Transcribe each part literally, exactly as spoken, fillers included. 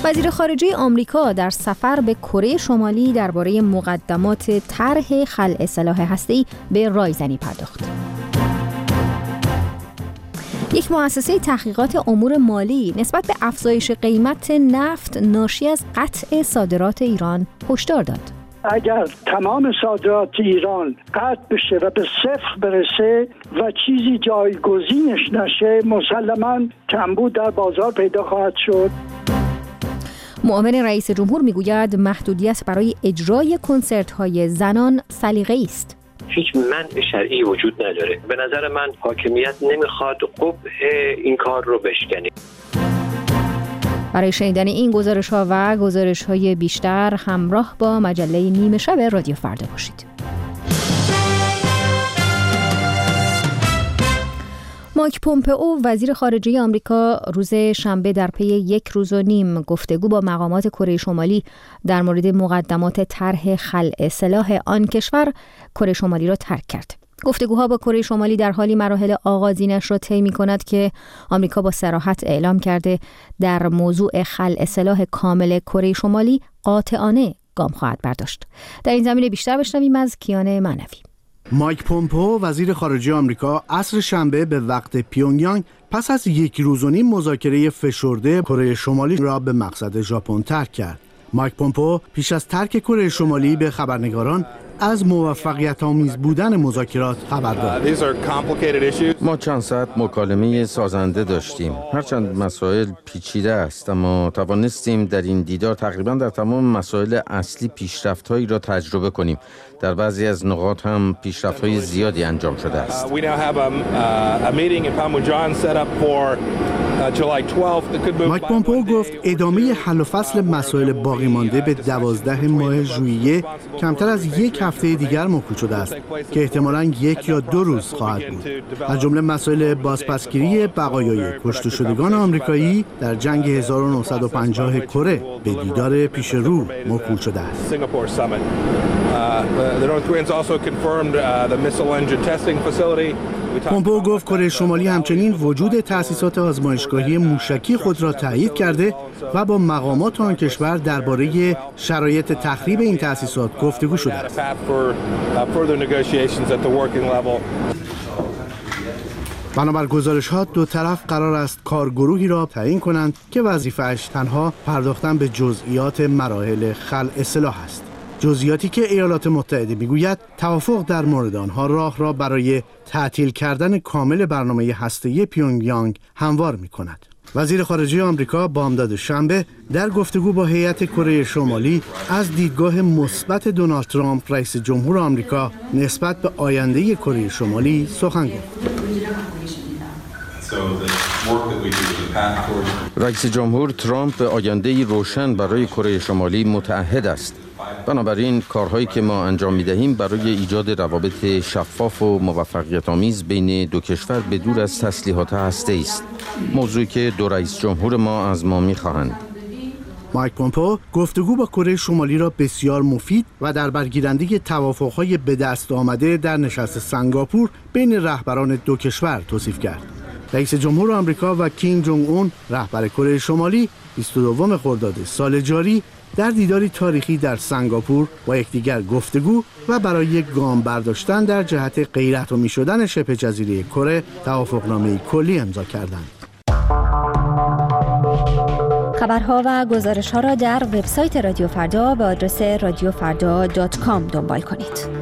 وزیر خارجه آمریکا در سفر به کره شمالی درباره مقدمات طرح خلع سلاح هسته‌ای به رایزنی پرداخت. یک مؤسسه تحقیقات امور مالی نسبت به افزایش قیمت نفت ناشی از قطع صادرات ایران هشدار داد. اگر تمام صادرات ایران قطع بشه و به صفر برسه و چیزی جایگزینش نشه، مسلماً کمبود در بازار پیدا خواهد شد. معاون رئیس جمهور میگوید محدودیت برای اجرای کنسرت‌های زنان سلیقه‌ای است. هیچ منع شرعی وجود نداره. به نظر من حاکمیت نمیخواد قبح این کار رو بشکنه. برای شنیدن این گزارش‌ها و گزارش‌های بیشتر همراه با مجله نیمه شب رادیو فردا باشید. مایک پومپئو وزیر خارجه آمریکا روز شنبه در پی یک روز و نیم گفتگو با مقامات کره شمالی در مورد مقدمات طرح خلع سلاح آن کشور کره شمالی را ترک کرد. گفتگوها با کره شمالی در حالی مراحل آغازینش را طی می‌کند که آمریکا با صراحت اعلام کرده در موضوع خلع سلاح کامل کره شمالی قاطعانه گام خواهد برداشت. در این زمینه بیشتر بشنویم از کیان معنوی. مایک پومپئو وزیر خارجه آمریکا عصر شنبه به وقت پیونگیانگ پس از یک روز و نیم مذاکره فشرده کره شمالی را به مقصد ژاپن ترک کرد. مایک پومپئو پیش از ترک کره شمالی به خبرنگاران از موفقیت آمیز بودن مذاکرات خبر داد. ما چند ساعت مکالمه سازنده داشتیم. هرچند مسائل پیچیده است، اما توانستیم در این دیدار تقریبا در تمام مسائل اصلی پیشرفت‌هایی را تجربه کنیم. در بعضی از نقاط هم پیشرفت‌های زیادی انجام شده است. مایک پومپئو گفت ادامه حل و فصل مسائل باقی مانده به دوازده ماه ژوئیه کمتر از یک هفته دیگر موکول شده است که احتمالاً یک یا دو روز خواهد بود. از جمله مسائل بازپسگیری بقایای کشته شدگان آمریکایی در جنگ هزار و نهصد و پنجاه کره به دیدار پیش رو موکول شده است. پومپئو گفت کره شمالی همچنین وجود تأسیسات آزمایشگاهی موشکی خود را تایید کرده و با مقامات آن کشور درباره شرایط تخریب این تأسیسات گفتگو شده است. بنابر گزارش‌ها دو طرف قرار است کارگروهی را تعیین کنند که وظیفه‌اش تنها پرداختن به جزئیات مراحل خلع سلاح است. جزئیاتی که ایالات متحده میگوید توافق در مورد آنها راه را برای تعطیل کردن کامل برنامه هسته‌ای پیونگیانگ هموار می‌کند. وزیر خارجه آمریکا بامداد شنبه در گفتگو با هیئت کره شمالی از دیدگاه مثبت دونالد ترامپ رئیس جمهور آمریکا نسبت به آینده کره شمالی سخن گفت. رئیس جمهور ترامپ به آینده‌ای روشن برای کره شمالی متعهد است. بنابراین کارهایی که ما انجام می‌دهیم برای ایجاد روابط شفاف و موفقیت‌آمیز بین دو کشور به دور از تسلیحات هسته‌ای است. موضوعی که دو رئیس جمهور ما از ما می‌خواهند. مایک پومپئو گفتگو با کره شمالی را بسیار مفید و در برگیرنده توافق‌های به دست آمده در نشست سنگاپور بین رهبران دو کشور توصیف کرد. رئیس جمهور آمریکا و کیم جونگ اون رهبر کره شمالی بیست و دوم خرداد سال جاری در دیداری تاریخی در سنگاپور با یکدیگر گفتگو و برای گام برداشتن در جهت غیراتمی شدن شبه جزیره کره توافقنامه کلی امضا کردند. خبرها و گزارش‌ها را در وبسایت رادیو فردا به آدرس رادیو فردا دات کام دنبال کنید.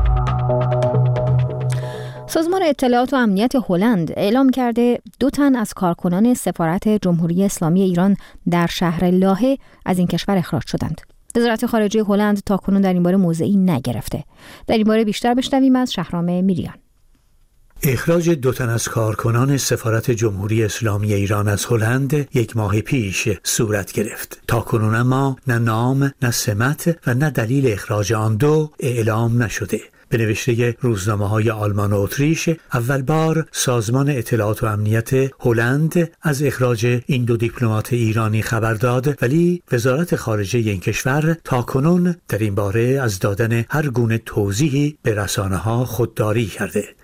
سازمان اطلاعات و امنیت هلند اعلام کرده دو تن از کارکنان سفارت جمهوری اسلامی ایران در شهر لاهه از این کشور اخراج شدند. وزارت خارجه هلند تاکنون در این باره موضعی نگرفته. در این باره بیشتر بشنویم از شهرام میریان. اخراج دو تن از کارکنان سفارت جمهوری اسلامی ایران از هلند یک ماه پیش صورت گرفت. تاکنون اما نه نام، نه سمت و نه دلیل اخراج آن دو اعلام نشده. به نوشته روزنامه‌های آلمان و اتریش اول بار سازمان اطلاعات و امنیت هلند از اخراج این دو دیپلمات ایرانی خبر داد، ولی وزارت خارجه این کشور تاکنون در این باره از دادن هر گونه توضیحی به رسانه‌ها خودداری کرده.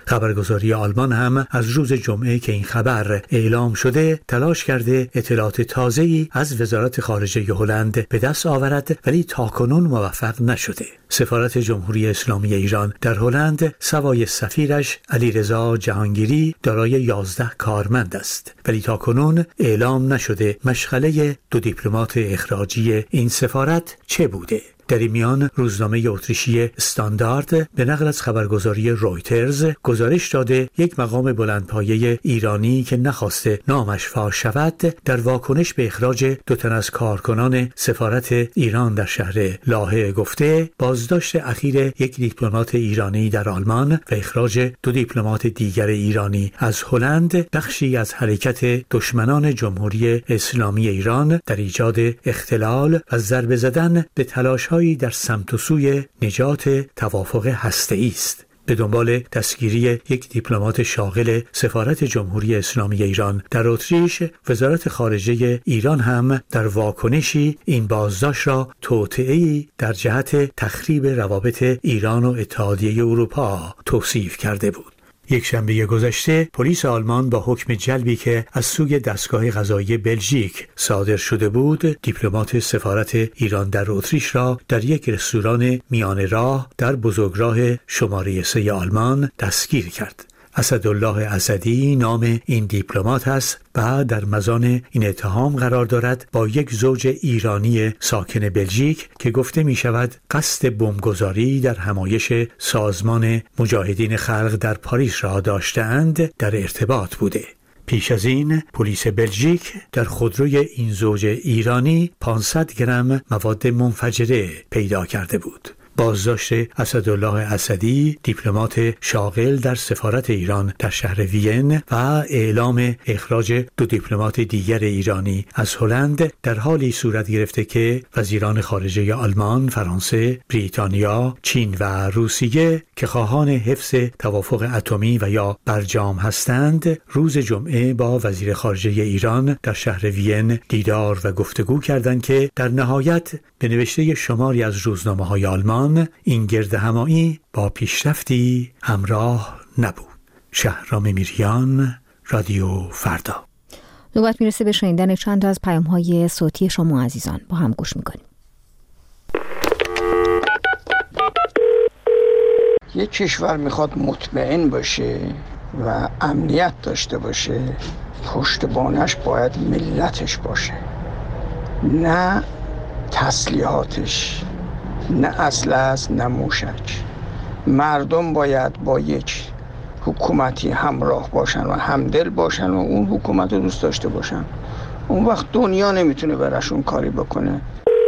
خبرگزاری آلمان هم از روز جمعه که این خبر اعلام شده تلاش کرده اطلاعات تازه‌ای از وزارت خارجه هلند به دست آورد، ولی تاکنون موفق نشده. سفارت جمهوری اسلامی ایران در هلند سوای سفیرش علیرضا جهانگیری دارای یازده کارمند است، ولی تاکنون اعلام نشده مشغله دو دیپلمات اخراجی این سفارت چه بوده. در این میان روزنامه اتریشی استاندارد به نقل از خبرگزاری رویترز گزارش داده یک مقام بلندپایه ایرانی که نخواسته نامش فاش شود در واکنش به اخراج دو تن از کارکنان سفارت ایران در شهر لاهه گفته بازداشت اخیر یک دیپلمات ایرانی در آلمان و اخراج دو دیپلمات دیگر ایرانی از هلند بخشی از حرکت دشمنان جمهوری اسلامی ایران در ایجاد اختلال و ضربه زدن به تلاش در سمت و سوی نجات توافق هسته‌ای است. به دنبال دستگیری یک دیپلمات شاغل سفارت جمهوری اسلامی ایران در اتریش، وزارت خارجه ایران هم در واکنشی این بازداشت را توطئه‌ای در جهت تخریب روابط ایران و اتحادیه اروپا توصیف کرده بود. یک شنبه گذشته پلیس آلمان با حکم جلبی که از سوی دستگاه قضایی بلژیک صادر شده بود، دیپلمات سفارت ایران در اتریش را در یک رستوران میان راه در بزرگراه شماره سه آلمان دستگیر کرد. اسدالله اسدی نام این دیپلمات است و در مزان این اتهام قرار دارد با یک زوج ایرانی ساکن بلژیک که گفته می شود قصد بمبگذاری در همایش سازمان مجاهدین خلق در پاریس را داشته‌اند در ارتباط بوده. پیش از این پلیس بلژیک در خودروی این زوج ایرانی پانصد گرم مواد منفجره پیدا کرده بود. بازداشت اسدالله اسدی، دیپلمات شاغل در سفارت ایران در شهر وین و اعلام اخراج دو دیپلمات دیگر ایرانی از هلند در حالی صورت گرفته که وزیران خارجه آلمان، فرانسه، بریتانیا، چین و روسیه که خواهان حفظ توافق اتمی و یا برجام هستند، روز جمعه با وزیر خارجه ایران در شهر وین دیدار و گفتگو کردند که در نهایت به نوشته شماری از روزنامه‌های آلمان این گرد همایی با پیشرفتی همراه نبود. شهرام میریان، رادیو فردا. نوبت میرسه به شنیدن چند از پیام‌های صوتی شما عزیزان. با هم گوش میکنیم. یک کشور میخواد مطمئن باشه و امنیت داشته باشه، پشتبانش باید ملتش باشه، نه تسلیحاتش، نه اسلحه، نه موشک. مردم باید با یک حکومتی همراه باشن و همدل باشن و اون حکومت رو دوست داشته باشن. اون وقت دنیا نمیتونه براشون کاری بکنه.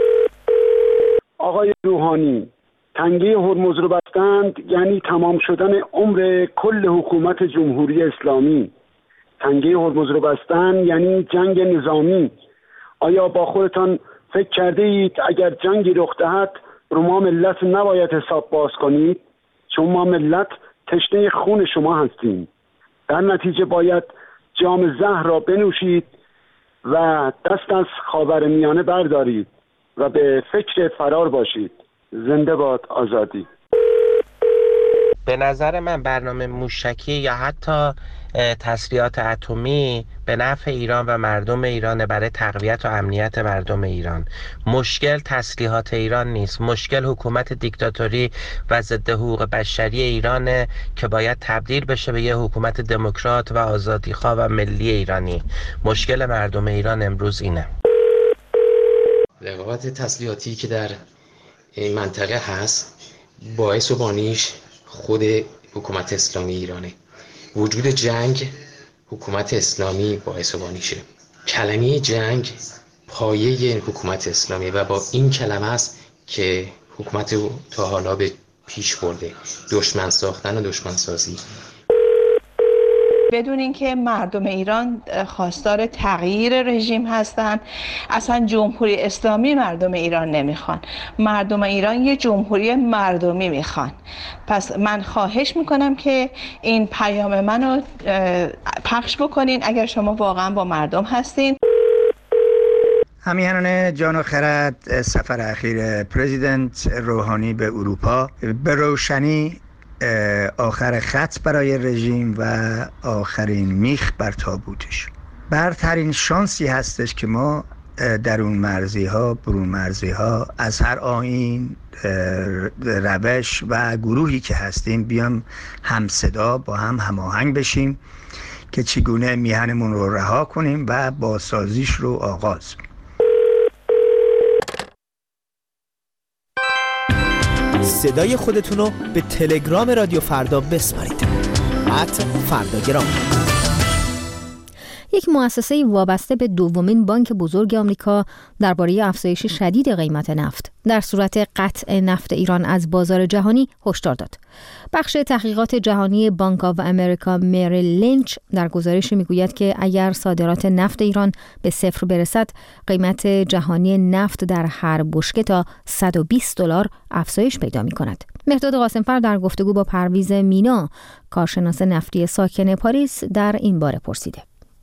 آقای روحانی، تنگه هرمز رو بستند یعنی تمام شدن عمر کل حکومت جمهوری اسلامی. تنگه هرمز رو بستن یعنی جنگ نظامی. آیا با خودتان فکر کرده اید اگر جنگی رخ دهد رو ما ملت نباید حساب باز کنید؟ چون ما ملت تشنه خون شما هستیم. در نتیجه باید جام زهر را بنوشید و دست از خاورمیانه بردارید و به فکر فرار باشید. زنده باد آزادی. به نظر من برنامه موشکی یا حتی تسلیحات اتمی به نفع ایران و مردم ایران برای تقویت و امنیت مردم ایران. مشکل تسلیحات ایران نیست، مشکل حکومت دیکتاتوری و ضد حقوق بشری ایرانه که باید تبدیل بشه به یه حکومت دموکرات و آزادیخواه و ملی ایرانی. مشکل مردم ایران امروز اینه. رقابت تسلیحاتی که در این منطقه هست باعث و بانیش خود حکومت اسلامی ایرانه. وجود جنگ حکومت اسلامی باعث و بانیشه. کلمه جنگ پایه حکومت اسلامی و با این کلمه است که حکومت تا حالا به پیش برده. دشمن ساختن و دشمن سازی. بدون اینکه مردم ایران خواستار تغییر رژیم هستن، اصلا جمهوری اسلامی مردم ایران نمیخوان. مردم ایران یه جمهوری مردمی میخوان. پس من خواهش میکنم که این پیام منو پخش بکنین اگر شما واقعا با مردم هستین. همیهنان جان و خرد، سفر اخیر پرزیدنت روحانی به اروپا به روشنی آخر خط برای رژیم و آخرین میخ بر تابوتش. برترین شانسی هستش که ما در اون مرزی ها، برون مرزی ها، از هر آیین، روش و گروهی که هستیم بیام هم صدا با هم هماهنگ بشیم که چگونه میهنمون رو رها کنیم و بازسازیش رو آغاز. صدای خودتون رو به تلگرام رادیو فردا بسپارید. ات فرداگرام. یک مؤسسه وابسته به دومین بانک بزرگ آمریکا درباره افزایش شدید قیمت نفت در صورت قطع نفت ایران از بازار جهانی هشدار داد. بخش تحقیقات جهانی بانک آف امریکا مریل لینچ در گزارش میگوید که اگر صادرات نفت ایران به صفر برسد، قیمت جهانی نفت در هر بشکه تا صد و بیست دلار افزایش پیدا می‌کند. مهرداد قاسمفر در گفتگو با پرویز مینا، کارشناس نفتی ساکن پاریس، در این باره پرسیده.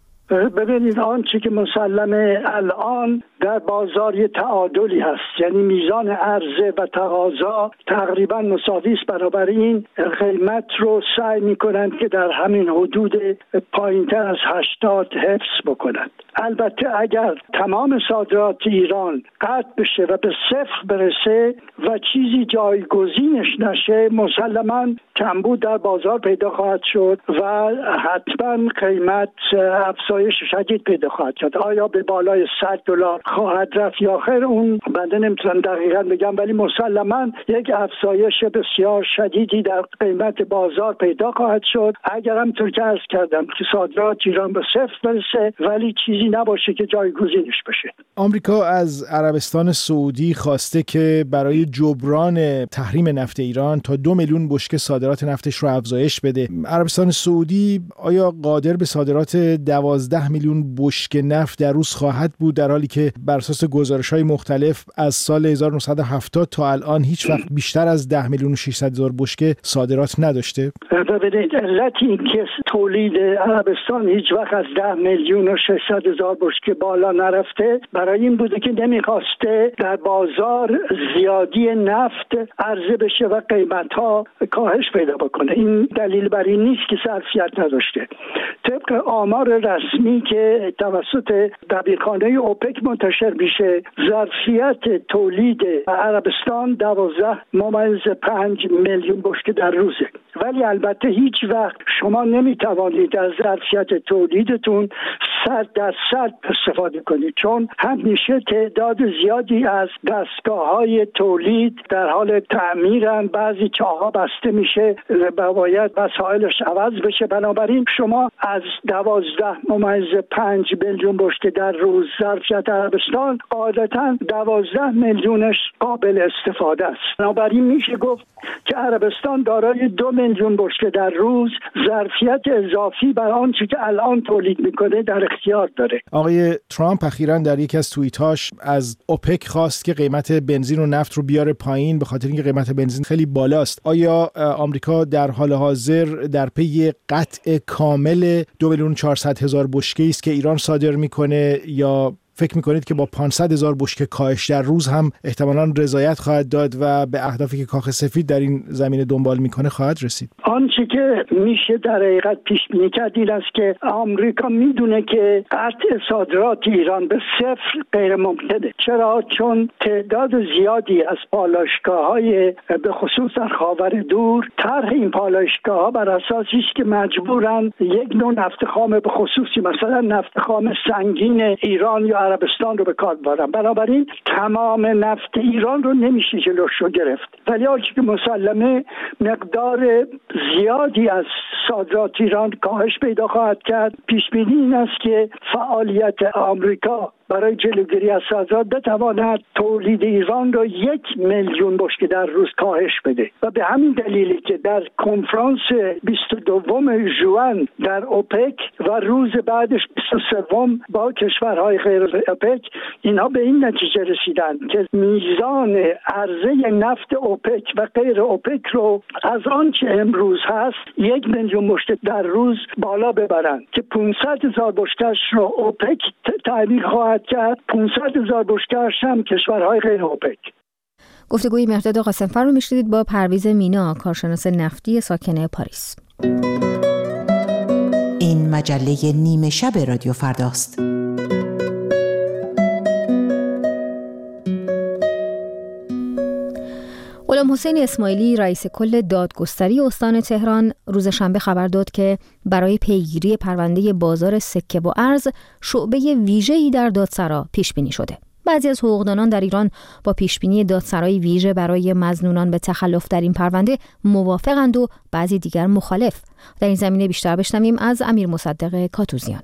ببینید، آنچه که مسلمه الان در بازار یه تعادلی هست، یعنی میزان عرضه و تقاضا تقریبا مساوی است. بنابراین قیمت رو سعی میکنند که در همین حدود پایینتر از هشتاد حفظ بکنند. البته اگر تمام صادرات ایران قطع بشه و به صفر برسه و چیزی جایگزینش نشه، مسلما کمبود در بازار پیدا خواهد شد و حتما قیمت افزایش شدید پیدا خواهد شد. آیا به بالای صد دلار خواهد رفت یا خیر، اون بنده نمیتونم دقیقاً بگم، ولی مسلما یک افزایش بسیار شدیدی در قیمت بازار پیدا خواهد شد اگر همونطور که عرض کردم که صادرات ایران به صفر برسه ولی چیزی نباشه که جایگزینش بشه. آمریکا از عربستان سعودی خواسته که برای جبران تحریم نفت ایران تا دو میلیون بشکه صادرات نفتش رو افزایش بده. عربستان سعودی آیا قادر به صادرات دوازده میلیون بشکه نفت در روز خواهد بود، در حالی که بر اساس گزارش‌های مختلف از سال هزار و نهصد و هفتاد تا الان هیچ وقت بیشتر از ده میلیون و ششصد هزار بشکه صادرات نداشته؟ ببینید، علت این که تولید عربستان هیچ وقت از ده میلیون و ششصد هزار بشکه بالا نرفته برای این بوده که نمیخواسته در بازار زیادی نفت عرضه بشه و قیمت‌ها کاهش پیدا بکنه. این دلیل بر این نیست که ظرفیت نداشته. طبق آمار رسمی که توسط دبیرخانه اوپک منتشر میشه، ظرفیت تولید عربستان دوازده ممیز پنج میلیون بشکه در روزه. ولی البته هیچ وقت شما نمیتوانید از ظرفیت تولیدتون صد درصد استفاده کنید، چون همیشه تعداد زیادی از دستگاه‌های تولید در حال تعمیرن، بعضی چاه‌ها بسته میشه و باید وسایلش عوض بشه. بنابراین شما از دوازده ممیز پنج میلیون بشکه در روز ظرفیت عربستان قاعدتاً دوازده میلیونش قابل استفاده است. بنابراین میشه گفت که عربستان دارای دو میلیون بشکه در روز ظرفیت اضافی بر آنچه که الان تولید میکنه در اختیار داره. آقای ترامپ اخیراً در یک از توییتاش از اوپک خواست که قیمت بنزین و نفت رو بیاره پایین، به خاطر اینکه قیمت بنزین خیلی بالاست. آیا آمریکا در حال حاضر در پی قطع کامل دو میلیون و چهارصد هزار بشکه است که ایران صادر میکنه، یا فکر میکنید که با پانصد هزار بشکه کاهش در روز هم احتمالاً رضایت خواهد داد و به اهدافی که کاخ سفید در این زمینه دنبال میکنه خواهد رسید؟ آنچه که میشه در حقیقت پیش بینی کرد این است که آمریکا میدونه که قطع صادرات ایران به صفر غیر ممکنه. چرا؟ چون تعداد زیادی از پالایشگاه‌های به خصوص در خاور دور، طرح این پالایشگاه‌ها بر اساسی است که مجبورن یک نوع نفت خام به خصوصی مثلا نفت خام سنگین ایران یا عربستان رو به کار ببرن. بنابراین تمام نفت ایران رو نمیشه جلوش رو گرفت، ولی آنچه که مسلمه مقدار زیادی از صادرات ایران کاهش پیدا خواهد کرد. پیش بینی این است که فعالیت آمریکا برای جلوگیری از صادرات بتواند تولید ایران را یک میلیون بشکه در روز کاهش بده و به همین دلیلی که در کنفرانس بیست و دوم ژوئن در اوپک و روز بعدش بیست و سوم با کشورهای غیر اوپک، اینها به این نتیجه رسیدند که میزان عرضه نفت اوپک و غیر اوپک رو از آنچه امروز هست یک میلیون بشکه در روز بالا ببرند که پانصد هزار بشکه‌اش رو اوپک تامین خواهد کرد، پانصد هزار بشکه‌اش هم کشورهای غیر اوپک. گفتگوی مهرداد قاسم‌فر رو میشنیدید با پرویز مینا، کارشناس نفتی ساکن پاریس. این مجله نیمه شب رادیو فرداست. غلام حسین اسماعیلی رئیس کل دادگستری استان تهران روز شنبه خبر داد که برای پیگیری پرونده بازار سکه و ارز شعبه ویژه‌ای در دادسرا پیش بینی شده. بعضی از حقوقدانان در ایران با پیشبینی دادسرای ویژه برای مظنونان به تخلف در این پرونده موافقند و بعضی دیگر مخالف. در این زمینه بیشتر بشنویم از امیر مصدق کاتوزیان.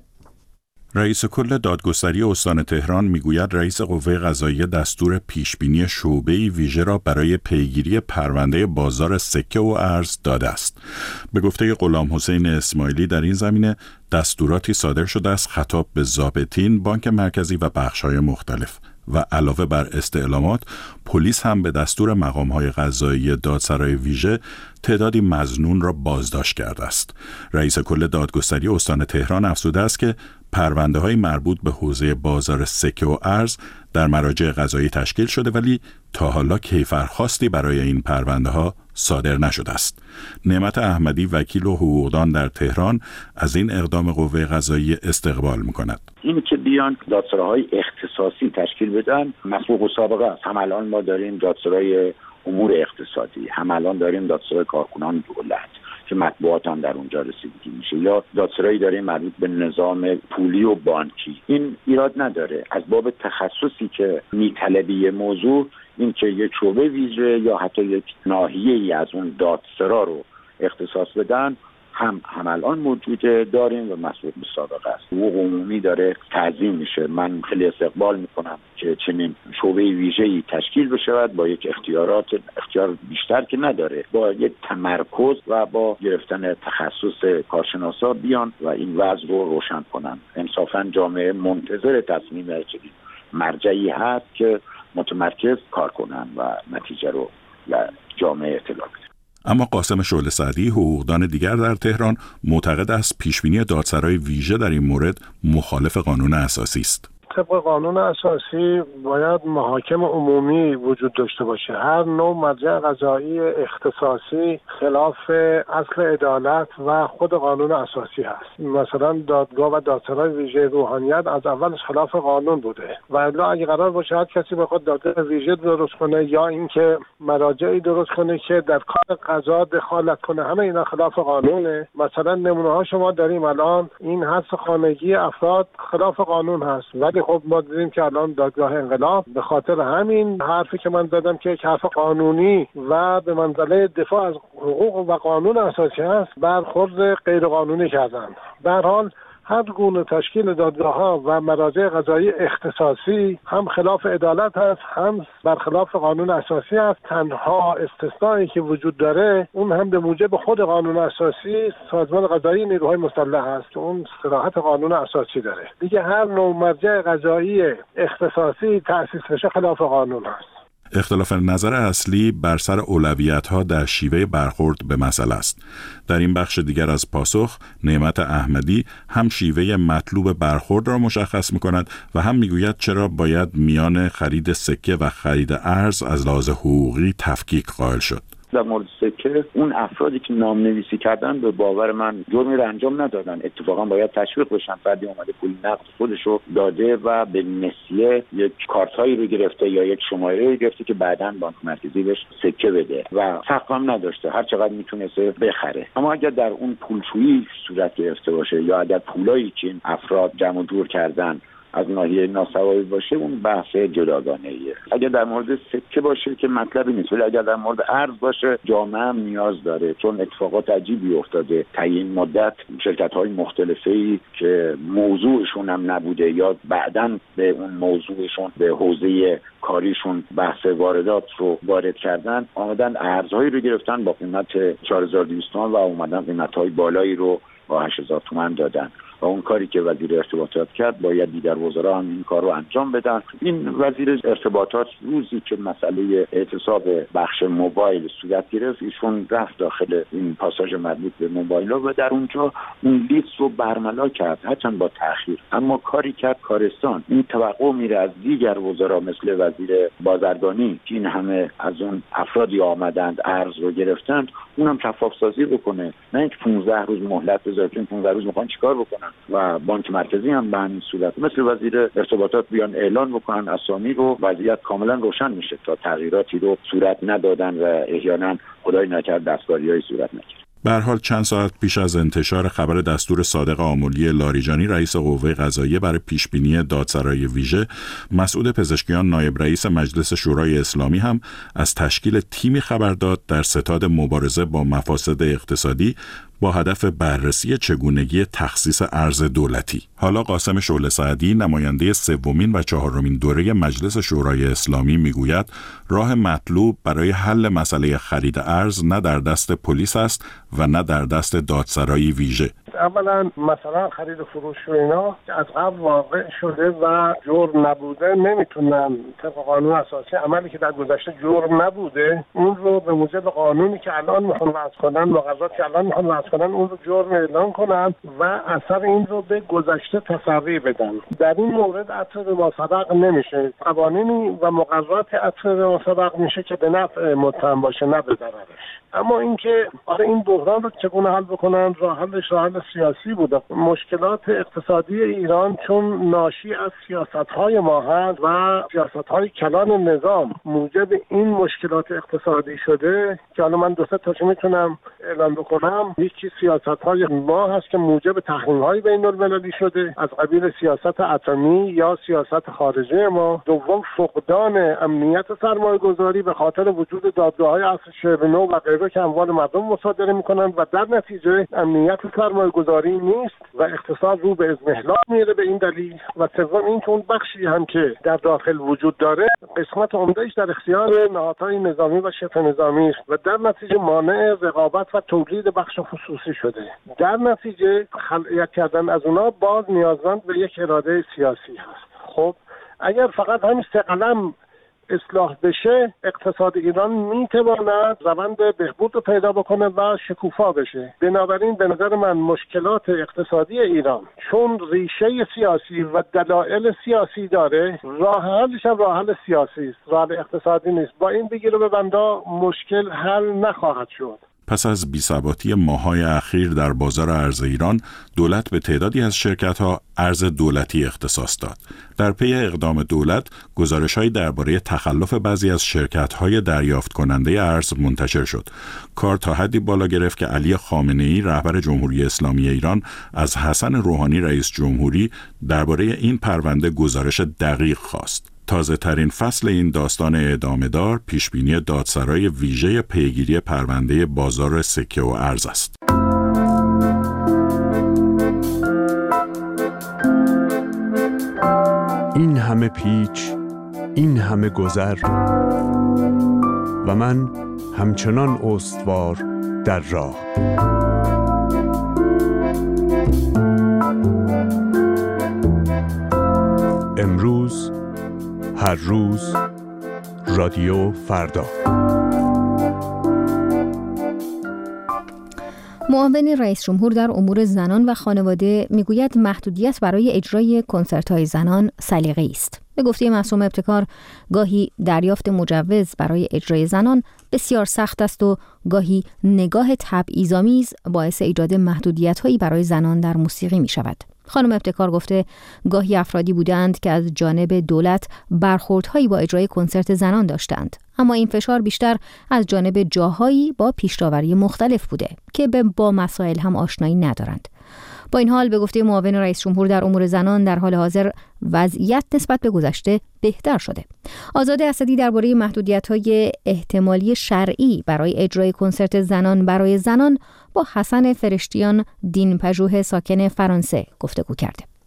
رئیس کل دادگستری استان تهران میگوید رئیس قوه قضاییه دستور پیشبینی شعبه‌ای ویژه را برای پیگیری پرونده بازار سکه و ارز داده است. به گفته غلام حسین اسماعیلی در این زمینه دستوراتی صادر شده است خطاب به ضابطین، بانک مرکزی و بخش‌های مختلف و علاوه بر استعلامات پلیس هم به دستور مقام‌های قضایی دادسرای ویژه تعدادی مظنون را بازداشت کرده است. رئیس کل دادگستری استان تهران افزوده است که پرونده‌های مربوط به حوزه بازار سکه و ارز در مراجع قضایی تشکیل شده ولی تا حالا کیفرخواستی برای این پرونده‌ها صادر نشده است. نعمت احمدی وکیل و حقوقدان در تهران از این اقدام قوه قضاییه استقبال می‌کند. این که بیان دادسراهای اختصاصی تشکیل بدن مسبوق سابقه است. هم الان ما داریم دادسرای امور اقتصادی، هم الان داریم دادسرای کارکنان دولت که مطبوعات هم در اونجا رسیدگی میشه، یا دادسرایی داریم مربوط به نظام پولی و بانکی. این ایراد نداره، از باب تخصصی که میطلبی موضوع این که یک شعبه ویژه یا حتی یک ناحیه‌ای از اون دادسرا رو اختصاص بدن هم هم الان موجوده داریم و مسئول به سابقه است. حقوق عمومی داره تعظیم میشه. من خیلی استقبال میکنم که چنین شعبه ویژه‌ای تشکیل بشه با یک اختیارات اختیار بیشتر که نداره، با یک تمرکز و با گرفتن تخصص کارشناسا بیان و این وضع رو روشن کنن. انصافا جامعه منتظر تصمیم چنین مرجعی هست که متمرکز کار کنن و نتیجه رو و جامعه اطلاع بدن. اما قاسم شعله سعدی حقوقدان دیگر در تهران معتقد است پیشبینی دادسرای ویژه در این مورد مخالف قانون اساسی است. طبق قانون اساسی باید محاکم عمومی وجود داشته باشه. هر نوع مرجع قضایی اختصاصی خلاف اصل عدالت و خود قانون اساسی هست. مثلا دادگاه و دادسرای ویژه روحانیت از اولش خلاف قانون بوده و الا اگه قرار باشه هر کسی بخواد دادگاه ویژه درست کنه یا اینکه مراجعی درست کنه که در کار قضا دخالت کنه، همه اینا خلاف قانونه. مثلا نمونه ها شما داریم الان این حبس خانگی افراد خلاف قانون هست، ولی خب ما دیدیم که الان دادگاه انقلاب به خاطر همین حرفی که من زدم که یک حرف قانونی و به منزله دفاع از حقوق و قانون اساسی هست برخورد غیر قانونی کردن. به هر حال هر گونه تشکیل دادگاه‌ها و مراجع قضایی اختصاصی هم خلاف عدالت هست، هم برخلاف قانون اساسی است. تنها استثنایی که وجود داره اون هم به موجب خود قانون اساسی سازمان قضایی نیروهای مسلح است، اون صلاحیت قانون اساسی داره. دیگه هر نوع مرجع قضایی اختصاصی تأسیس بشه خلاف قانون است. اختلاف نظر اصلی بر سر اولویت‌ها در شیوه برخورد به مسئله است. در این بخش دیگر از پاسخ، نعمت احمدی هم شیوه مطلوب برخورد را مشخص می‌کند و هم می‌گوید چرا باید میان خرید سکه و خرید ارز از لحاظ حقوقی تفکیک قائل شد. در مورد سکه اون افرادی که نام نویسی کردن به باور من جرمی رو انجام ندادن، اتفاقا باید تشویق بشن. فردی اومده پول نقد خودش رو داده و به نسیه یک کارتایی رو گرفته یا یک شماره رو گرفته که بعداً بانک مرکزی بهش سکه بده و سقف هم نداشته، هر چقدر میتونسته بخره. اما اگر در اون پولشویی صورت گرفته باشه یا اگر پولایی که این افراد جمع جور کردن از ناحیه ناسوابی باشه، اون بحث جداگانه‌ایه. اگر در مورد سکه باشه که مطلبی نیست، ولی اگر در مورد ارز باشه جامعه هم نیاز داره، چون اتفاقات عجیبی افتاده تعیین مدت. شرکت‌های مختلفی که موضوعشون هم نبوده یا بعداً به اون موضوعشون به حوزه کاریشون بحث واردات رو وارد کردن، آمدن ارزهایی رو گرفتن با قیمت چهار هزار و دویست تومان و اومدن قیمت‌های بالایی رو با هشت هزار تومان دادن. و اون کاری که وزیر ارتباطات کرد باید دیگر وزرا هم این کار رو انجام بدن. این وزیر ارتباطات روزی که مسئله اعتصاب بخش موبایل صورت گرفت، ایشون رفت داخل این پاساژ مربوط به موبایل و در اونجا اون لیست رو برملا کرد، هرچند با تأخیر، اما کاری کرد کارستان. این توقع میره از دیگر وزرا مثل وزیر بازرگانی که این همه از اون افرادی آمدند ارز رو گرفتند، اونم شفاف سازی بکنه، نه اینکه پانزده روز مهلت بذاره. این پانزده روز میخوان چیکار بکنن؟ و بانک مرکزی هم به همین صورت مثل وزیر ارتباطات بیان اعلان بکنن اسامی رو، وضعیت کاملا روشن میشه تا تغییراتی رو صورت ندادن و احیانا خدای نکرد دستکاری‌های صورت نکرد. به هر حال چند ساعت پیش از انتشار خبر دستور صادق آملی لاریجانی رئیس قوه قضاییه برای پیشبینی دادسرای ویژه، مسعود پزشکیان نایب رئیس مجلس شورای اسلامی هم از تشکیل تیمی خبر داد در ستاد مبارزه با مفاسد اقتصادی با هدف بررسی چگونگی تخصیص ارز دولتی. حالا قاسم شعله سعدی نماینده سومین و چهارمین دوره مجلس شورای اسلامی میگوید راه مطلوب برای حل مسئله خرید ارز نه در دست پلیس است و نه در دست دادسرای ویژه. اولا مثلا خرید و فروش و اینا از قبل واقع شده و جرم نبوده، نمیتونن طبق قانون اساسی عملی که در گذشته جرم نبوده اون رو به موجب قانونی که الان میخوان وضع کنن، مقرراتی که الان میخوان وضع کنن اون رو جرم اعلام کنن و اثر این رو به گذشته تسری بدن. در این مورد عطف به ماسبق نمیشه، قوانینی و مقررات عطف به ماسبق میشه که به نفع متهم باشه نه به ضررش. اما اینکه آره این بحران رو چگونه حل بکنن، راه حلش راه حل سیاسی بوده. مشکلات اقتصادی ایران چون ناشی از سیاست‌های ما هست و سیاست‌های کلان نظام موجب این مشکلات اقتصادی شده که حالا من دو سه تاشو میتونم اعلام بکنم. یکی سیاست‌های ما هست که موجب تحریم‌های بین‌المللی شده از قبیل سیاست اتمی یا سیاست خارجه ما. دوم فقدان امنیت سرمایه‌گذاری به خاطر وجود دادگاه‌های اصل شرنو و غیره که اموال مردم مصادره می‌کنند و در نتیجه امنیت سرمایه‌گذاری نیست و اقتصاد رو به اضمحلال میره به این دلیل. و سوم این که اون بخشی هم که در داخل وجود داره قسمت عمده‌اش در اختیار نهادهای نظامی و شبه نظامی است و در نتیجه مانع رقابت و تولید بخش خصوصی شده. در نتیجه خلق کردن از اونا باز نیازمند به یک اراده سیاسی هست. خب اگر فقط همین سه قلم اصلاح بشه اقتصاد ایران میتواند روند بهبود رو پیدا بکنه و شکوفا بشه. بنابراین به نظر من مشکلات اقتصادی ایران چون ریشه سیاسی و دلایل سیاسی داره، راه حلش هم راه حل سیاسی است، راه حل اقتصادی نیست. با این بگیر و ببندا مشکل حل نخواهد شد. پس از بی‌ثباتی ماه‌های اخیر در بازار ارز ایران، دولت به تعدادی از شرکت‌ها ارز دولتی اختصاص داد. در پی اقدام دولت، گزارش‌هایی درباره تخلف بعضی از شرکت‌های دریافت کننده ارز منتشر شد. کار تا حدی بالا گرفت که علی خامنه‌ای رهبر جمهوری اسلامی ایران از حسن روحانی رئیس جمهوری درباره این پرونده گزارش دقیق خواست. تازه ترین فصل این داستان ادامه دار پیشبینی دادسرای ویژه پیگیری پرونده بازار سکه و ارز است. این همه پیچ، این همه گذر و من همچنان استوار در راه. امروز، هر روز، رادیو فردا. معاون رئیس جمهور در امور زنان و خانواده میگوید محدودیت برای اجرای کنسرت‌های زنان سلیقه‌ای است. به گفته معصومه ابتکار، گاهی دریافت مجوز برای اجرای زنان بسیار سخت است و گاهی نگاه تبعیض‌آمیز باعث ایجاد محدودیت‌هایی برای زنان در موسیقی می‌شود. خانم ابتکار گفته گاهی افرادی بودند که از جانب دولت برخوردهایی با اجرای کنسرت زنان داشتند، اما این فشار بیشتر از جانب جاهایی با پیش‌داوری مختلف بوده که با مسائل هم آشنایی ندارند. با این حال به گفته معاون رئیس جمهور در امور زنان در حال حاضر وضعیت نسبت به گذشته بهتر شده. آزاده اسدی درباره محدودیت‌های احتمالی شرعی برای اجرای کنسرت زنان برای زنان با حسن فرشتیان دین پژوه ساکن فرانسه گفتگو کرده.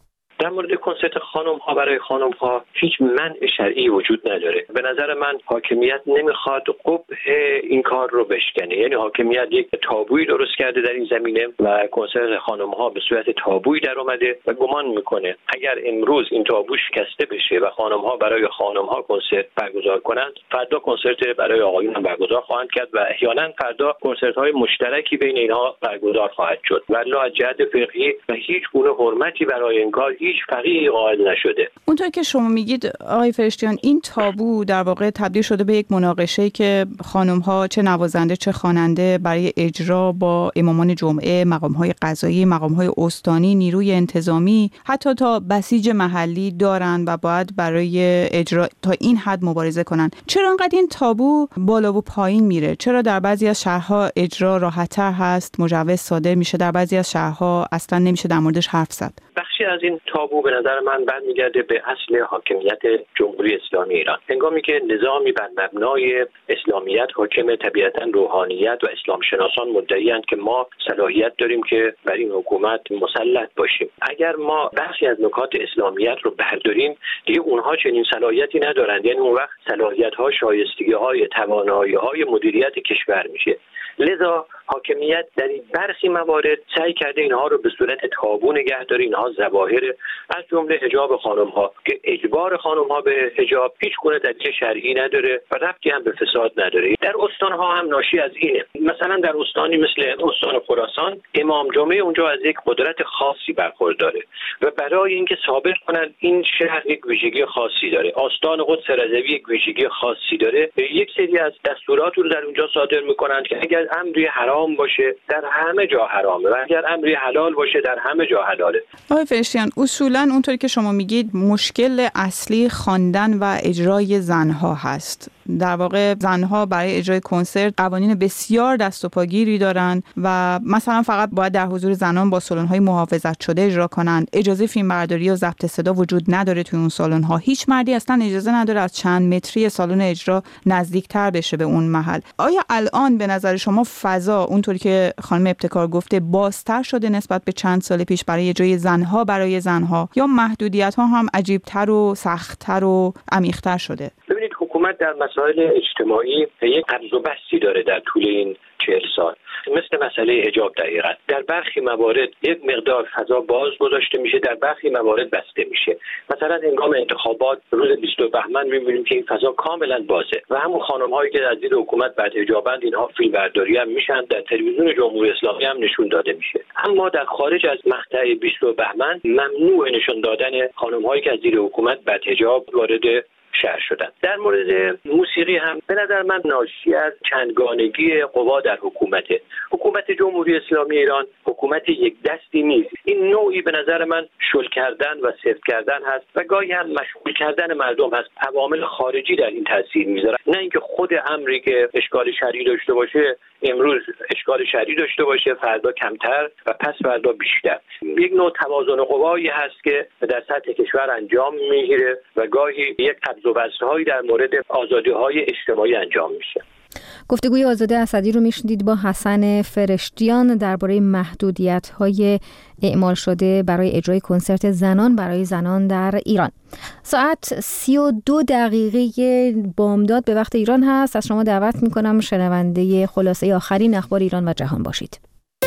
در مورد کنسرت خانم ها برای خانم ها هیچ منع شرعی وجود نداره. به نظر من حاکمیت نمیخواد قبح این کار رو بشکنه، یعنی حاکمیت یک تابویی درست کرده در این زمینه و کنسرت خانم ها به صورت تابویی در اومده و گمان میکنه اگر امروز این تابو شکسته بشه و خانم ها برای خانم ها کنسرت برگزار کنند، فردا کنسرت برای آقایون هم برگزار خواهند کرد و احیانا فردا کنسرت های مشترکی بین اینها برگزار خواهد شد. والله از جهت فقهی و هیچ گونه حرمتی برای این کار هیچ فقیهی قائل نشده. اونطور که شما میگید آقای فرشتیان، این تابو در واقع تبدیل شده به یک مناقشه که خانم ها چه نوازنده چه خواننده برای اجرا با امامان جمعه، مقام های قضایی، مقام های استانی، نیروی انتظامی، حتی تا بسیج محلی دارن و باید برای اجرا تا این حد مبارزه کنن. چرا انقدر این تابو بالا و پایین میره؟ چرا در بعضی از شهرها اجرا راحت‌تر هست، مجوز صادر میشه، در بعضی از شهرها اصلا نمیشه در موردش حرف زد؟ بخشی از این تابو به نظر من برمیگرده به اصل حاکمیت جمهوری اسلامی ایران. هنگامی که نظامی بر مبنای اسلامیت حاکم، طبیعتاً روحانیت و اسلام شناسان مدعی‌اند که ما صلاحیت داریم که بر این حکومت مسلط باشیم. اگر ما بخشی از نکات اسلامیت رو برداریم، دیگه اونها چنین صلاحیتی ندارند، یعنی اون وقت صلاحیت‌ها، شایستگی‌های، توانایی‌های مدیریت کشور میشه. لذا حاکمیت در این برخی موارد سعی کرده اینها رو به صورت تابو نگه داره. اینها ظواهر از جمله حجاب خانم ها که اجبار خانم ها به حجاب هیچ گونه دلیل شرعی نداره و ربطی هم به فساد نداره. در استان ها هم ناشی از اینه. مثلا در استانی مثل استان خراسان، امام جمعه اونجا از یک قدرت خاصی برخورداره و برای اینکه ثابت کنن این شهر یک ویژگی خاصی داره، آستان قدس رضوی یک ویژگی خاصی داره، یک سری از دستورات رو در اونجا صادر میکنن که اگر امری حرام باشه در همه جا حرامه و اگر امری حلال باشه در همه جا حلاله. آقای فرشتیان، اصولا اونطوری که شما میگید مشکل اصلی خواندن و اجرای زنها هست. در واقع زنها برای اجرای کنسرت قوانین بسیار دست و پاگیری دارن و مثلا فقط باید در حضور زنان با سالن‌های محافظت شده اجرا کنند. اجازه فیلمبرداری و ضبط صدا وجود نداره توی اون سالن‌ها. هیچ مردی اصلا اجازه نداره از چند متری سالن اجرا نزدیکتر بشه به اون محل. آیا الان به نظر شما فضا اونطوری که خانم ابتکار گفته بازتر شده نسبت به چند سال پیش برای اجرای زنها برای زنها، یا محدودیت‌ها هم عجیب‌تر و سخت‌تر و عمیق‌تر شده؟ ببینید، حکومت در مسائل اجتماعی یک قبض و بسطی داره در طول این چهل سال. مثل مسئله حجاب دقیقاً در برخی موارد یک مقدار فضا باز گذاشته میشه، در برخی موارد بسته میشه. مثلا هنگام انتخابات روز بیستم بهمن میبینیم که این فضا کاملا بازه و همون خانم‌هایی که از زیر حکومت بعد حجابند اینها فیلمبرداری هم میشن، در تلویزیون جمهوری اسلامی هم نشون داده میشه. اما در خارج از مقطع بیستم بهمن ممنوع نشون دادن خانم‌هایی که از زیر حکومت بعد حجاب وارد شهر شدن. در مورد موسیقی هم به نظر من ناشی از چندگانگی قوا در حکومته. حکومت جمهوری اسلامی ایران حکومت یک دستی نیست. این نوعی به نظر من شل کردن و سفت کردن هست و گاهی هم مشغول کردن مردم هست. عوامل خارجی در این تاثیر میذاره، نه اینکه خود امری که اشکال شرعی داشته باشه امروز اشکال شرعی داشته باشه، فردا کمتر و پس فردا بیشتر. یک نوع توازن قوایی هست که در سطح کشور انجام میگیره و گاهی یک قبض و بسطه‌هایی در مورد آزادی‌های اجتماعی انجام میشه. گفتگوی آزاده اسدی رو میشنید با حسن فرشتیان درباره محدودیت‌های اعمال شده برای اجرای کنسرت زنان برای زنان در ایران. ساعت سی و دو دقیقه بامداد به وقت ایران هست. از شما دعوت میکنم شنونده خلاصه آخرین اخبار ایران و جهان باشید.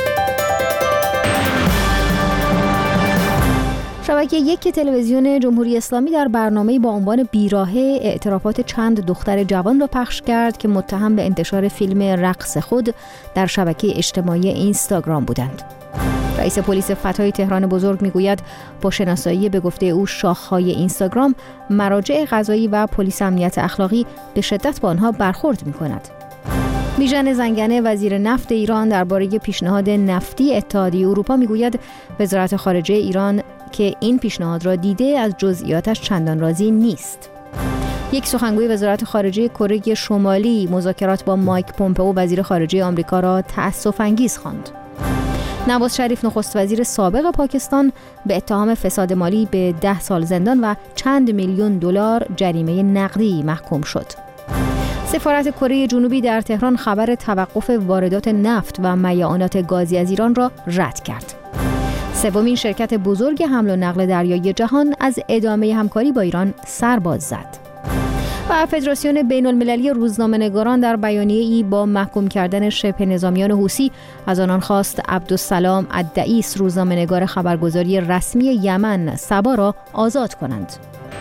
شبکه یک تلویزیون جمهوری اسلامی در برنامه‌ای با عنوان بیراهه اعترافات چند دختر جوان را پخش کرد که متهم به انتشار فیلم رقص خود در شبکه اجتماعی اینستاگرام بودند. رئیس پلیس فتای تهران بزرگ میگوید با شناسایی به گفته او شاخه‌های اینستاگرام، مراجع قضایی و پلیس امنیت اخلاقی به شدت با آنها برخورد می‌کند. بیژن زنگنه وزیر نفت ایران درباره پیشنهاد نفتی اتحادیه اروپا میگوید وزارت خارجه ایران که این پیشنهاد را دیده از جزئیاتش چندان راضی نیست. یک سخنگوی وزارت خارجه کره شمالی مذاکرات با مایک پومپئو وزیر خارجه آمریکا را تأسف انگیز خواند. نواز شریف نخست وزیر سابق پاکستان به اتهام فساد مالی به ده سال زندان و چند میلیون دلار جریمه نقدی محکوم شد. سفارت کره جنوبی در تهران خبر توقف واردات نفت و میعانات گازی از ایران را رد کرد. سومین شرکت بزرگ حمل و نقل دریایی جهان از ادامه همکاری با ایران سر باز زد. و فدراسیون بین المللی روزنامه‌نگاران در بیانیه‌ای با محکوم کردن شبه نظامیان حوثی از آنان خواست عبدالسلام الدعیس روزنامه‌نگار خبرگزاری رسمی یمن سبا را آزاد کنند.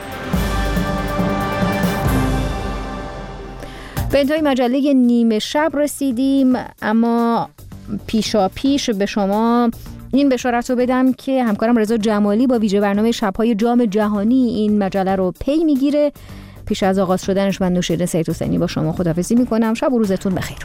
به انتهای مجله نیمه شب رسیدیم، اما پیشا پیش به شما این بشارت رو بدم که همکارم رضا جمالی با ویژه برنامه شب‌های جام جهانی این مجله رو پی میگیره. پیش از آغاز شدنش من نوشین سید حسینی با شما خداحافظی میکنم. شب و روزتون بخیر.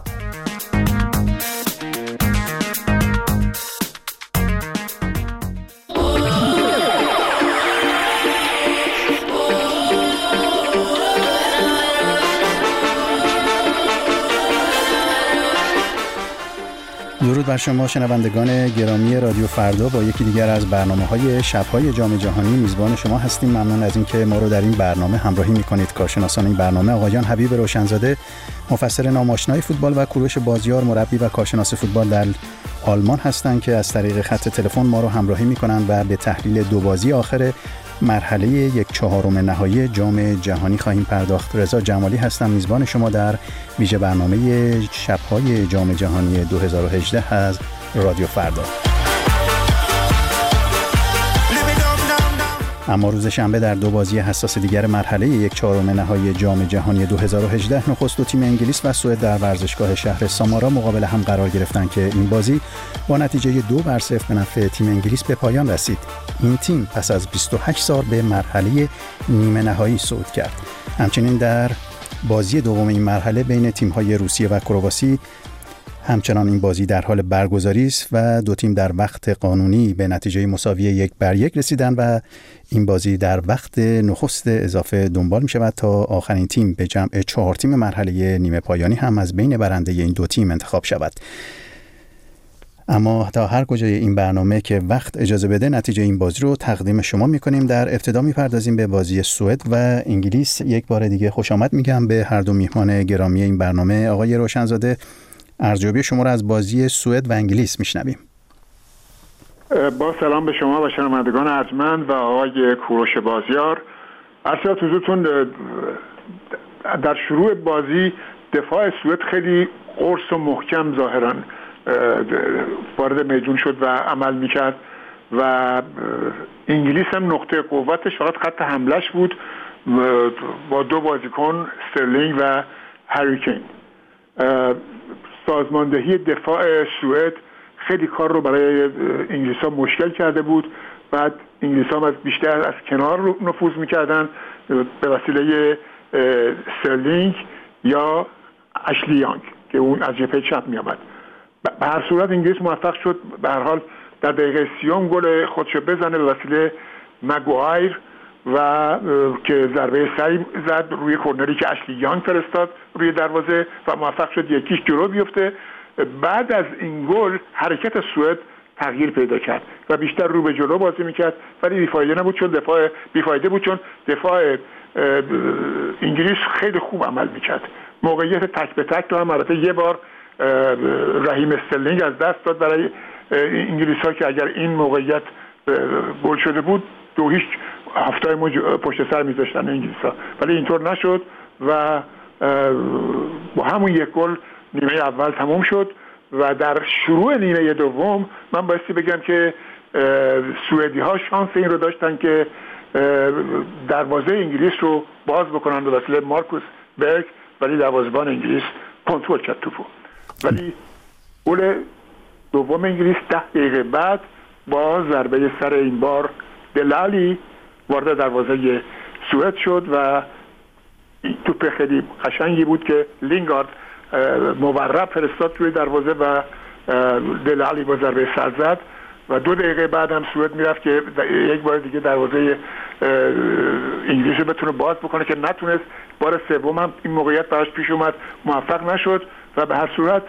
درود بر شما شنوندگان گرامی رادیو فردا. با یکی دیگر از برنامه‌های شب‌های جام جهانی میزبان شما هستیم. ممنون از اینکه ما رو در این برنامه همراهی می‌کنید. کارشناسان این برنامه آقایان حبیب روشنزاده، مفسر نام‌آشنای فوتبال، و کوروش بازیار، مربی و کارشناس فوتبال در آلمان هستند که از طریق خط تلفن ما رو همراهی می‌کنند و به تحلیل دو بازی آخر مرحله یک چهارم نهایی جام جهانی خواهیم پرداخت. رضا جمالی هستم، میزبان شما در ویژه برنامه شب‌های جام جهانی دو هزار و هجده از رادیو فردا. اما روز شنبه در دو بازی حساس دیگر مرحله یک چهارم نهایی جام جهانی دو هزار و هجده نخست دو تیم انگلیس و سوئد در ورزشگاه شهر سامارا مقابل هم قرار گرفتند که این بازی با نتیجه دو بر صفر به نفع تیم انگلیس به پایان رسید. این تیم پس از بیست و هشت سال به مرحله نیمه نهایی صعود کرد. همچنین در بازی دوم این مرحله بین تیم‌های روسیه و کرواسی همچنان این بازی در حال برگزاری است و دو تیم در وقت قانونی به نتیجه مساوی یک بر یک رسیدند و این بازی در وقت نخست اضافه دنبال می شود تا آخرین تیم به جمع چهار تیم مرحله نیمه پایانی هم از بین برنده این دو تیم انتخاب شود. اما تا هر کجای این برنامه که وقت اجازه بده نتیجه این بازی رو تقدیم شما می‌کنیم. در ابتدا می‌پردازیم به بازی سوئد و انگلیس. یک بار دیگه خوش آمد میگم به هر دو میهمان گرامی این برنامه. آقای روشنزاده، ارزیابی شما را از بازی سوئد و انگلیس میشنویم. با سلام به شما و شنوندگان ارجمند و آقای کوروش بازیار. عرض حضورتون در شروع بازی دفاع سوئد خیلی قرص و محکم ظاهراً وارد میدون شد و عمل میکرد و انگلیس هم نقطه قوتش فقط خط حملش بود با دو بازیکن استرلینگ و هری کین. سازماندهی دفاع سوئد خیلی کار رو برای انگلیس ها مشکل کرده بود. بعد انگلیس ها از بیشتر از کنار نفوذ میکردن به وسیله استرلینگ یا اشلی یانگ که اون از جبهه چپ میامد. به هر صورت انگلیس موفق شد به هر حال در دقیقه سیوم گل خودشو بزنه به وسیله مگوایر و که ضربه سعی زد روی کورنری که اشلی یانگ فرستاد روی دروازه و موفق شد یکیش جلو بیفته. بعد از این گل حرکت سوئد تغییر پیدا کرد و بیشتر رو به جلو بازی میکرد، ولی بیفایده نبود چون دفاع بیفایده بود چون دفاع انگلیس خیلی خوب عمل میکرد. موقعیت تک به تک رو هم البته یه بار رحیم استرلینگ از دست داد برای انگلیس ها که اگر این موقعیت گل شده بود دو هیچ هفتای موج پشت سر میذاشتن انگلیس ها، ولی اینطور نشد و با همون یک گل نیمه اول تمام شد و در شروع نیمه دوم من بایستی بگم که سوئدی ها شانس این رو داشتن که دروازه انگلیس رو باز بکنن به وسیله مارکوس برگ، ولی دروازه‌بان انگلیس کنترل کرد توپو. ولی گل دوم انگلیس ده دقیقه بعد با ضربه سر این بار دلالی وارد دروازه سوئد شد و این توپ خیلی قشنگی بود که لینگارد مورب فرستاد توی دروازه و دلالی با ضربه سر زد و دو دقیقه بعد هم سوئد میرفت که یک بار دیگه دروازه انگلیس رو بتونه باز بکنه که نتونست. بار سوم هم این موقعیت براش پیش اومد، موفق نشد و به هر صورت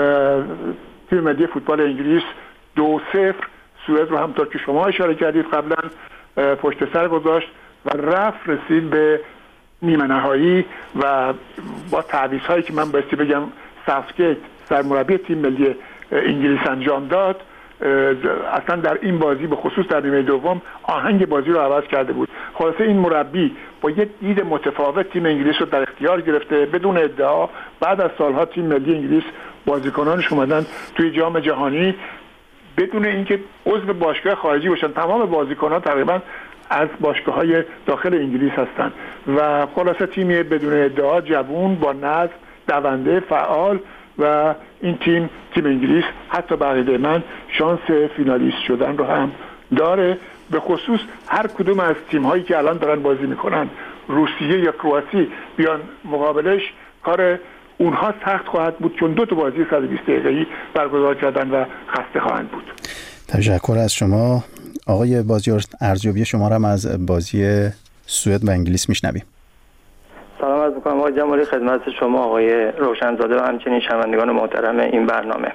تیم ملی فوتبال انگلیس دو صفر سوئد رو همونطور که شما اشاره کردید قبلا پشت سر گذاشت و رفت رسید به نیمه نهایی و با تعویض هایی که من بایستی بگم ساوثگیت سرمربی تیم ملی انگلیس انجام داد اصلا در این بازی به خصوص در نیمه دوم آهنگ بازی رو عوض کرده بود. خلاصه این مربی با یک دید متفاوت تیم انگلیس رو در اختیار گرفته بدون ادعا. بعد از سالها تیم ملی انگلیس بازیکنانش اومدن توی جام جهانی بدون اینکه عضو باشگاه خارجی باشن. تمام بازیکنان تقریبا از باشگاه‌های داخل انگلیس هستند و خلاصه تیمی بدون ادعا، جوون، با نظم، دونده، فعال و این تیم تیم انگلیس حتی بقیده من شانس فینالیست شدن رو هم داره. به خصوص هر کدوم از تیم‌هایی که الان دارن بازی میکنن، روسیه یا کرواسی بیان مقابلش، کار اونها سخت خواهد بود چون دو تا بازی صد و بیست دقیقه‌ای برگزار کردن و خسته خواهند بود. تشکر از شما آقای بازیار. ارزیابی شما را هم از بازی سوئد و انگلیس میشنویم. سلام عرض می‌کنم آقای جمالی خدمت شما آقای روشنزاده و همچنین شنوندگان محترم این برنامه.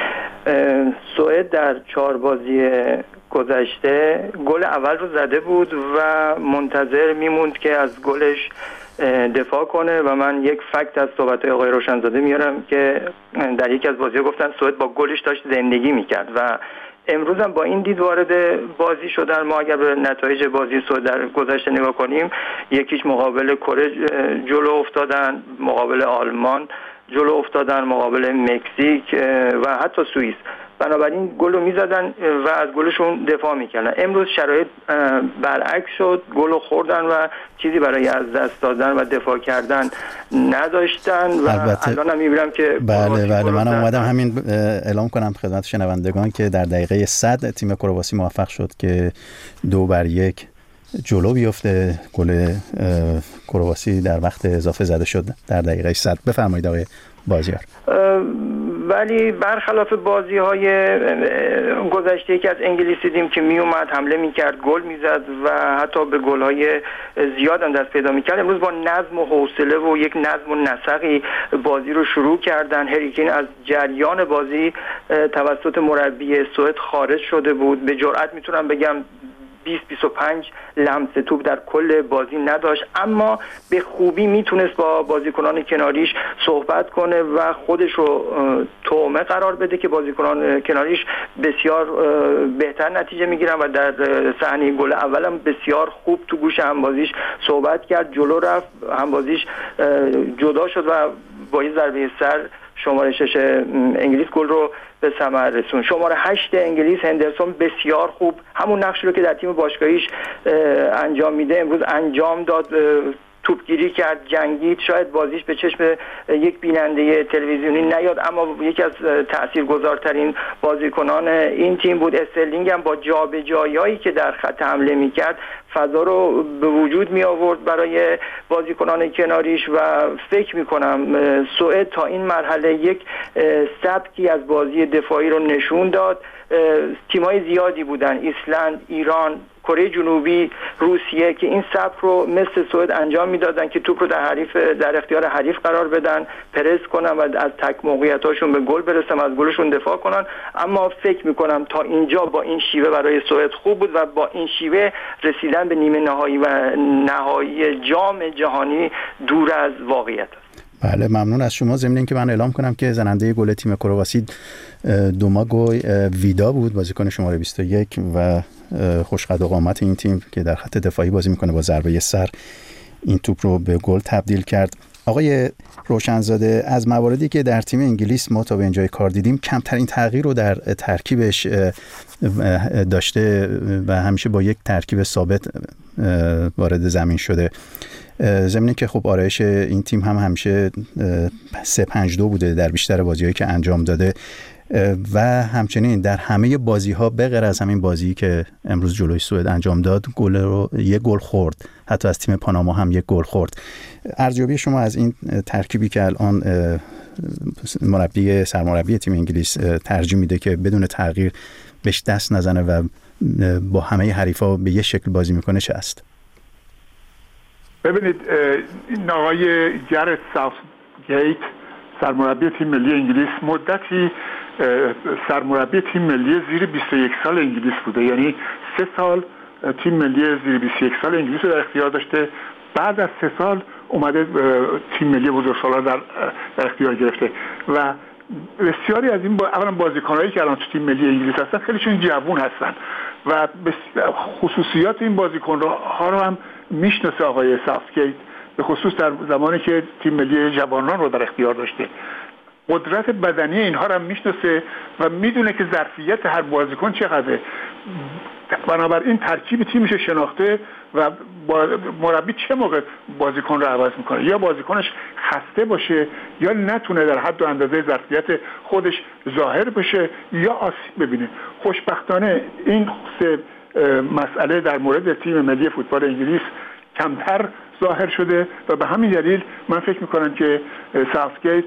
سوئد در چهار بازی گذشته گل اول رو زده بود و منتظر میموند که از گلش دفاع کنه و من یک فکت از صحبت‌های آقای روشنزاده میارم که در یکی از بازی‌ها گفتن سوئد با گلش داشت زندگی میکرد و امروز هم با این دید وارد بازی شدن. ما اگر به نتایج بازی سوئد در گذشته نگاه کنیم، یکیش مقابل کره جلو افتادن، مقابل آلمان جلو افتادن، مقابل مکزیک و حتی سوئیس. بنابراین گل رو میزدن و از گلشون دفاع میکردن. امروز شرایط برعکس شد، گل رو خوردن و چیزی برای از دست دادن و دفاع کردن نداشتن و الان هم میبینم که بله بله منم اومدم همین اعلام کنم خدمت شنوندگان که در دقیقه صد تیم کرواسی موفق شد که دو بر یک جلو بیفته. گل کرواسی در وقت اضافه زده شد در دقیقه صد. بفرمایید آقای بازیار. ولی برخلاف بازی های گذشته که از انگلیس دیدیم که می اومد حمله می کرد، گل می زد و حتی به گل های زیاد هم دست پیدا می کرد، امروز با نظم و حوصله و یک نظم و نسقی بازی رو شروع کردن. هری کین از جریان بازی توسط مربی سوئد خارج شده بود. به جرئت میتونم بگم بیست بیست و پنج لمس توپ در کل بازی نداشت، اما به خوبی میتونست با بازیکنان کناریش صحبت کنه و خودش رو تومه قرار بده که بازیکنان کناریش بسیار بهتر نتیجه میگیرن و در صحنه گل اولم بسیار خوب تو گوش همبازیش صحبت کرد، جلو رفت، همبازیش جدا شد و با یه ضربه سر شماره شش انگلیس گل رو به ثمر رسون. شماره هشت انگلیس هندرسون بسیار خوب همون نقشی رو که در تیم باشگاهیش انجام میده امروز انجام داد، توپگیری کرد، جنگید. شاید بازیش به چشم یک بیننده تلویزیونی نیاد، اما یکی از تاثیرگذارترین بازیکنان این تیم بود. استرلینگ هم با جابجایی‌هایی که در خط حمله میکرد فضا رو به وجود می آورد برای بازیکنان کناریش و فکر می کنم سوئد تا این مرحله یک سبکی از بازی دفاعی رو نشون داد. تیم‌های زیادی بودن، ایسلند، ایران، کره جنوبی، روسیه که این سبک رو مثل سوئد انجام میدادن که توپ رو در حریف در اختیار حریف قرار بدن، پرس کنن و از تک موقعیتاشون به گل برسن، از گلشون دفاع کنن. اما فکر میکنم تا اینجا با این شیوه برای سوئد خوب بود و با این شیوه رسیدن به نیمه نهایی و نهایی جام جهانی دور از واقعیت است. بله ممنون از شما. ضمن اینکه من اعلام کنم که زننده گل تیم کرواسی دوماگو ویدا بود، بازیکن شماره بیست و یک و خوشقد و قامت این تیم که در خط دفاعی بازی میکنه با ضربه سر این توپ رو به گل تبدیل کرد. آقای روشنزاده، از مواردی که در تیم انگلیس ما تا به اینجای کار دیدیم کمترین تغییر رو در ترکیبش داشته و همیشه با یک ترکیب ثابت وارد زمین شده. ضمن که خب آرایش این تیم هم همیشه سه پنج دو بوده در بیشتر بازی‌هایی که انجام داده و همچنین در همه بازی‌ها به غیر از همین بازی که امروز جلوی سوئد انجام داد گل رو یک گل خورد، حتی از تیم پاناما هم یک گل خورد. ارزیابی شما از این ترکیبی که الان مربی سرمربی تیم انگلیس ترجیح میده که بدون تغییر بهش دست نزنه و با همه حریفا به یه شکل بازی میکنه چه است؟ ببینید این آقای گرت ساوثگیت سرمربی تیم ملی انگلیس مدتی سرمربی تیم ملی زیر بیست و یک سال انگلیس بوده، یعنی سه سال تیم ملی زیر بیست و یک سال انگلیس رو در اختیار داشته، بعد از سه سال اومده تیم ملی بزرگسالان در, در اختیار گرفته و بسیاری از این با... اولا بازیکنایی که الان تو تیم ملی انگلیس هستن خیلیشون جوون هستن و بس... خصوصیات این بازیکن ها رو هم میشناسه آقای ساوثگیت، به خصوص در زمانی که تیم ملی جوانان رو در اختیار داشته. قدرت بدنی اینها رو هم میشناسه و میدونه که ظرفیت هر بازیکن چقدره. بنابراین ترکیب تیمش شناخته و مربی چه موقع بازیکن رو عوض میکنه، یا بازیکنش خسته باشه یا نتونه در حد و اندازه ظرفیت خودش ظاهر بشه یا آسیب ببینه. خوشبختانه این سه مسئله در مورد تیم ملی فوتبال انگلیس کمتر ظاهر شده و به همین دلیل من فکر میکنم که ساوثگیت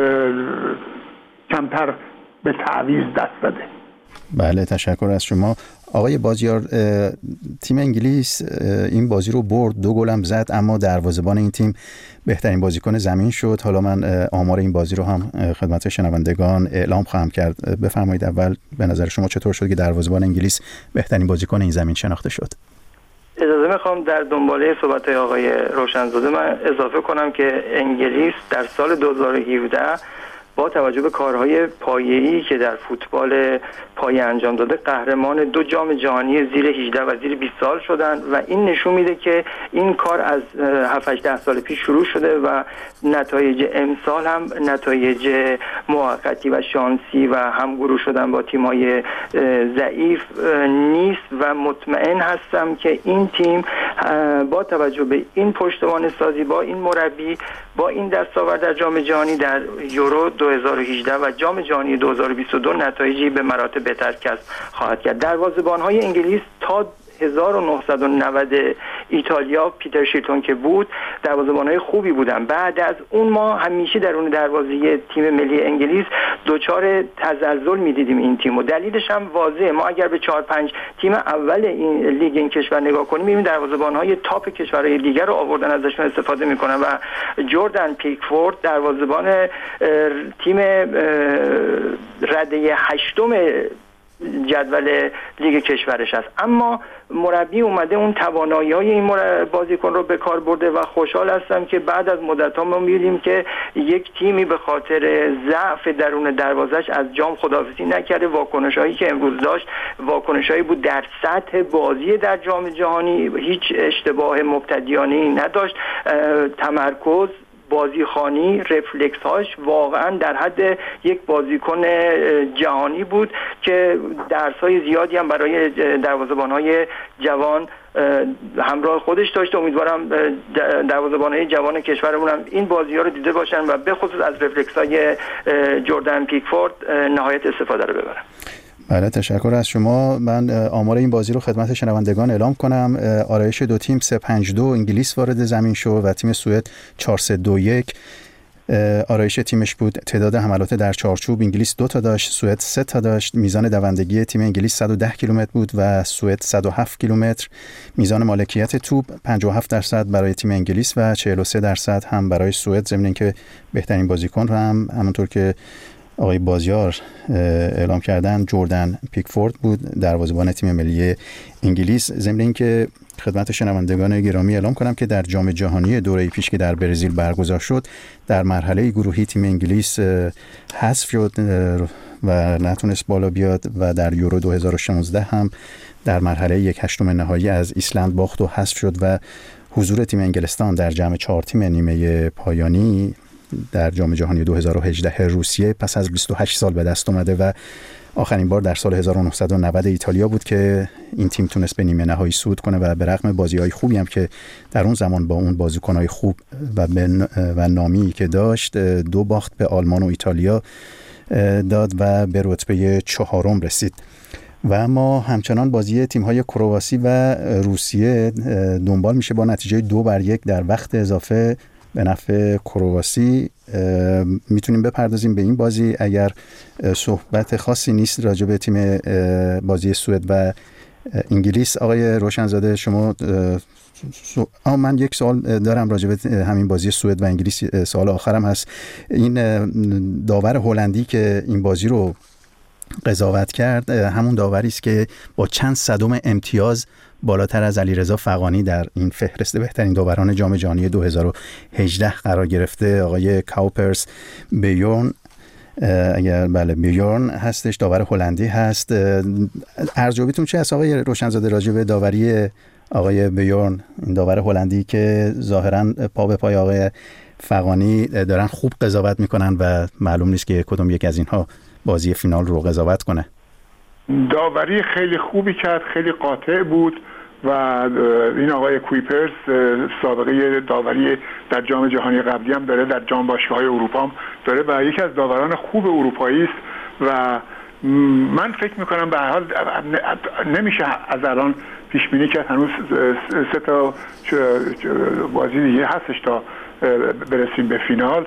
کمتر به تعویض دست داده. بله، تشکر از شما آقای بازیار. تیم انگلیس این بازی رو برد، دو گل هم زد، اما دروازه‌بان این تیم بهترین بازیکن زمین شد. حالا من آمار این بازی رو هم خدمت شنوندگان اعلام خواهم کرد. بفرمایید اول به نظر شما چطور شد که دروازه‌بان انگلیس بهترین بازیکن این زمین شناخته شد؟ اجازه میخوام در دنباله صحبت‌های آقای روشنزاده من اضافه کنم که انگلیس در سال دو هزار و هفده با توجه به کارهای پایه‌ای که در فوتبال پایه انجام داده قهرمان دو جام جهانی زیر هجده و زیر بیست سال شدن و این نشون میده که این کار از هفت هشت سال پیش شروع شده و نتایج امسال هم نتایج موقتی و شانسی و همگروه شدن با تیم‌های ضعیف نیست و مطمئن هستم که این تیم با توجه به این پشتوانه سازی، با این مربی، با این دستاورد در جام جهانی در یورو دو هزار و هجده و جام جهانی دو هزار و بیست و دو نتایجی به مراتب بهتر کسب خواهد کرد. دروازه‌بان‌های انگلیس تا هزار و نهصد و نود ایتالیا پیتر شیلتون که بود دروازه‌بان‌های خوبی بودن. بعد از اون ما همیشه درون دروازه تیم ملی انگلیس دوچار تزلزل می‌دیدیم این تیمو. دلیلش هم واضحه. ما اگر به چهار پنج تیم اول این لیگ این کشور نگاه کنیم می‌بینیم دروازه‌بان‌های تاپ کشورهای دیگر رو آوردن ازشون استفاده می‌کنن و جردن پیکفورد دروازه‌بان تیم رده هشتم جدول لیگ کشورش است، اما مربی اومده اون توانایی‌های این بازیکن رو به کار برده و خوشحال هستم که بعد از مدت‌ها ما می‌بینیم که یک تیمی به خاطر ضعف درون دروازش از جام خداحافظی نکرده. واکنش‌هایی که امروز داشت واکنش‌هایی بود در سطح بازی در جام جهانی، هیچ اشتباه مبتدیانه‌ای نداشت، تمرکز، بازیخوانی، رفلکس هاش واقعا در حد یک بازیکن جهانی بود که درس‌های زیادی هم برای دروازه‌بان‌های جوان همراه خودش داشته. امیدوارم دروازه‌بان‌های جوان کشورمون هم این بازی‌ها رو دیده باشن و به خصوص از رفلکس‌های جردن پیکفورد نهایت استفاده رو ببرن. بله، تشکر از شما. من آمار این بازی رو خدمت شنوندگان اعلام کنم. آرایش دو تیم سه پنج دو انگلیس وارد زمین شد و تیم سوئد چهار سه دو یک آرایش تیمش بود. تعداد حملات در چارچوب انگلیس دو تا داشت، سوئد سه تا داشت. میزان دوندگی تیم انگلیس صد و ده کیلومتر بود و سوئد صد و هفت کیلومتر. میزان مالکیت توپ پنجاه و هفت درصد برای تیم انگلیس و چهل و سه درصد هم برای سوئد. ضمن اینکه بهترین بازیکن رو هم همونطور که آقای بازیار اعلام کردن جردن پیکفورد بود، دروازه‌بان تیم ملی انگلیس. ضمن اینکه خدمت شنوندگان گرامی اعلام کنم که در جام جهانی دوره پیش که در برزیل برگزار شد در مرحله گروهی تیم انگلیس حذف شد و نتونست بالا بیاد و در یورو دو هزار و شانزده هم در مرحله یک هشتم نهایی از ایسلند باخت و حذف شد و حضور تیم انگلستان در جمع چهار تیم نیمه پایانی در جام جهانی دو هزار و هجده روسیه پس از بیست و هشت سال به دست اومده و آخرین بار در سال هزار و نهصد و نود ایتالیا بود که این تیم تونست به نیمه نهایی صعود کنه و به رغم بازی‌های خوبی هم که در اون زمان با اون بازیکن‌های خوب و و نامی که داشت دو باخت به آلمان و ایتالیا داد و به رتبه چهارم رسید. و اما همچنان بازی تیم‌های کرواسی و روسیه دنبال میشه با نتیجه دو بر یک در وقت اضافه به نفع کرواسی. میتونیم بپردازیم به این بازی اگر صحبت خاصی نیست راجع به تیم بازی سوئد و انگلیس. آقای روشنزاده شما آه من یک سوال دارم راجع به همین بازی سوئد و انگلیس، سوال آخرم هست. این داور هلندی که این بازی رو قضاوت کرد همون داوری است که با چند صدم امتیاز بالاتر از علیرضا فغانی در این فهرست بهترین داوران جام جهانی دو هزار و هجده قرار گرفته. آقای کاوپرس بیورن اگر بله بیورن هستش، داور هلندی هست. ارزیابیتون چه است آقای روشنزاده راجع به داوری آقای بیورن، این داور هلندی که ظاهرا پا به پای آقای فغانی دارن خوب قضاوت میکنن و معلوم نیست که کدوم یک از اینها بازی فینال رو قضاوت کنه؟ داوری خیلی خوبی کرد، خیلی قاطع بود و این آقای کویپرس سابقه داوری در جام جهانی قبلی هم داره، در جام باشگاه‌های اروپا هم داره و یکی از داوران خوب اروپایی است و من فکر میکنم به هر حال نمیشه از الان پیش بینی کرد، هنوز سه تا بازی دیگه هستش تا برسیم به فینال.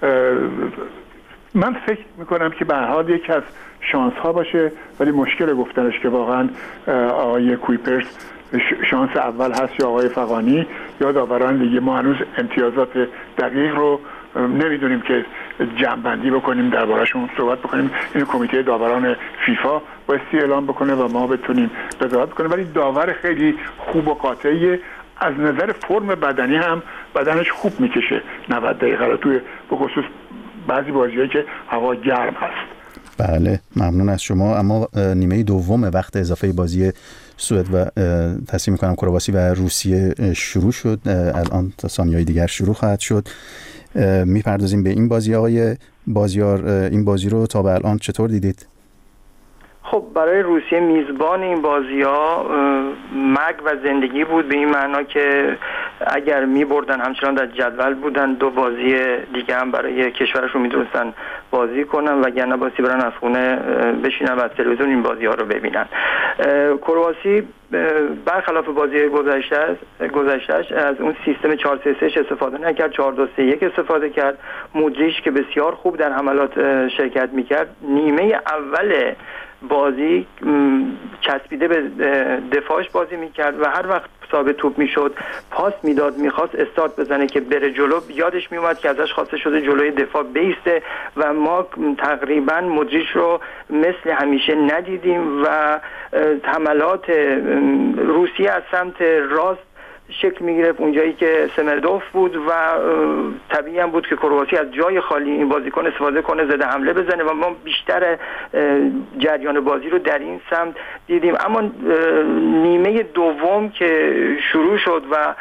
من فکر میکنم که به هر حال یکی از شانس ها باشه، ولی مشکل گفتنش که واقعا آقای کویپرس شانس اول هست یا آقای فغانی یا داوران دیگه. ما هنوز امتیازات دقیق رو نمیدونیم که جمع‌بندی بکنیم، درباره‌شون صحبت بکنیم. این کمیته داوران فیفا بایستی اعلام بکنه و ما بتونیم قضاوت کنیم. ولی داور خیلی خوب و قاطعیه، از نظر فرم بدنی هم بدنش خوب میکشه نود دقیقه رو، توی به خصوص بعضی بازی‌هایی که هوا گرم هست. بله ممنون از شما. اما نیمه دوم وقت اضافه بازی سوئد و تصمیم می‌کنم کرواسی و روسیه شروع شد، الان تا ثانیه‌های دیگر شروع خواهد شد. میپردازیم به این بازی. آقای بازیار این بازی رو تا به الان چطور دیدید؟ خب برای روسیه میزبان این بازی‌ها مرگ و زندگی بود، به این معنا که اگر می‌بردن همچنان در جدول بودن، دو بازی دیگه هم برای کشورشون می‌تونستن بازی کنن و وگرنه بازی برن از خونه بشینن و از تلویزیون این بازی‌ها رو ببینن. کرواسی برخلاف بازی گذشته گذشتهش از اون سیستم چهار سه سه استفاده نکرد، چهار دو سه یک استفاده کرد. مودریچ که بسیار خوب در حملات شرکت می‌کرد، نیمه اول بازی چسبیده به دفاعش بازی میکرد و هر وقت ثابت توپ میشد پاس میداد، میخواست استارت بزنه که بره جلو، یادش میومد که ازش خواسته شده جلوی دفاع بیسته و ما تقریبا مودریچ رو مثل همیشه ندیدیم و حملات روسیه از سمت راست شکل میگرفت اونجایی که سمردوف بود و طبیعی هم بود که کرواسی از جای خالی این بازیکن استفاده کنه، زده حمله بزنه و ما بیشتر جریان بازی رو در این سمت دیدیم. اما نیمه دوم که شروع شد و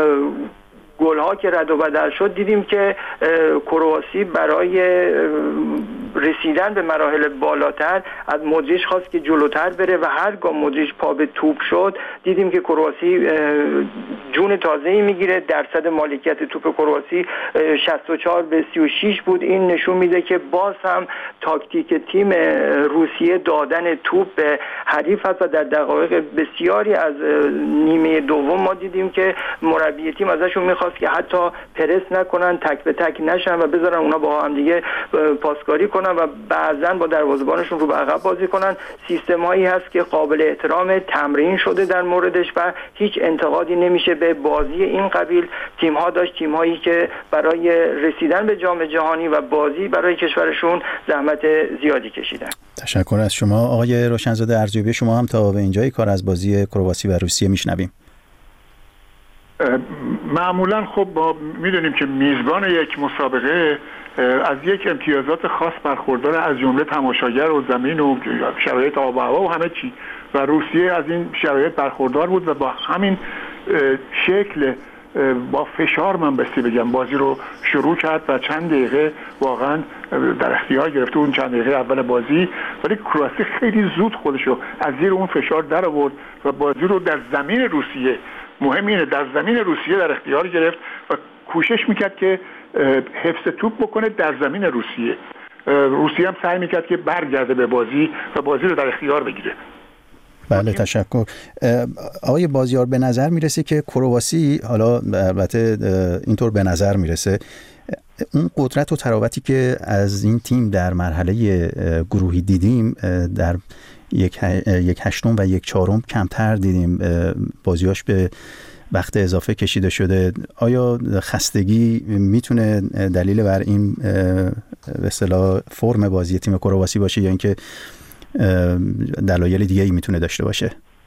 گل‌ها که رد و بدل شد، دیدیم که کرواسی برای رسیدن به مراحل بالاتر از مودریچ خواست که جلوتر بره و هرگاه مودریچ پا به توپ شد دیدیم که کرواسی جون تازه‌ای میگیره. درصد مالکیت توپ کرواسی شصت و چهار به سی و شش بود. این نشون میده که باز هم تاکتیک تیم روسیه دادن توپ به حریف هست و در دقایق بسیاری از نیمه دوم ما دیدیم که مربی تیم ازشون میخواست که حتی پرس نکنن، تک به تک نشن و بذارن اونا با هم دیگه پاسکاری کنن و بعضن با دروازه‌بانشون رو به عقب بازی کنن. سیستم هایی هست که قابل احترام، تمرین شده در موردش و هیچ انتقادی نمیشه به بازی این قبیل. تیم ها داشت تیم هایی که برای رسیدن به جام جهانی و بازی برای کشورشون زحمت زیادی کشیدن. تشکر از شما آقای روشنزاده. ارزیابی شما هم تا به اینجای کار از بازی کرواسی و روسیه میشنویم. معمولا خب ما میدونیم که میزبان یک مسابقه از یک امتیازات خاص برخوردار، از جمله تماشاگر و زمین و شرایط آب و هوا و همه چی، و روسیه از این شرایط برخوردار بود و با همین شکل با فشار من بستی بگم بازی رو شروع کرد و چند دقیقه واقعا در اختیار گرفته اون چند دقیقه اول بازی. ولی کرواسی خیلی زود خودشو از زیر اون فشار در آورد و بازی رو در زمین روسیه، مهم اینه در زمین روسیه در اختیار گرفت و کوشش میکرد که حفظ توپ بکنه در زمین روسیه. روسیه هم سعی میکرد که برگرده به بازی و بازی رو در اختیار بگیره. بله تشکر. آقای بازیار به نظر میرسه که کرواسی، حالا البته اینطور به نظر میرسه، اون قدرت و تراوتی که از این تیم در مرحله گروهی دیدیم در یک یک هشتم و یک چهارم کمتر دیدیم، بازیاش به وقت اضافه کشیده شده. آیا خستگی میتونه دلیل بر این به اصطلاح فرم بازی تیم کرواسی باشه یا اینکه دلایل دیگه‌ای میتونه داشته باشه؟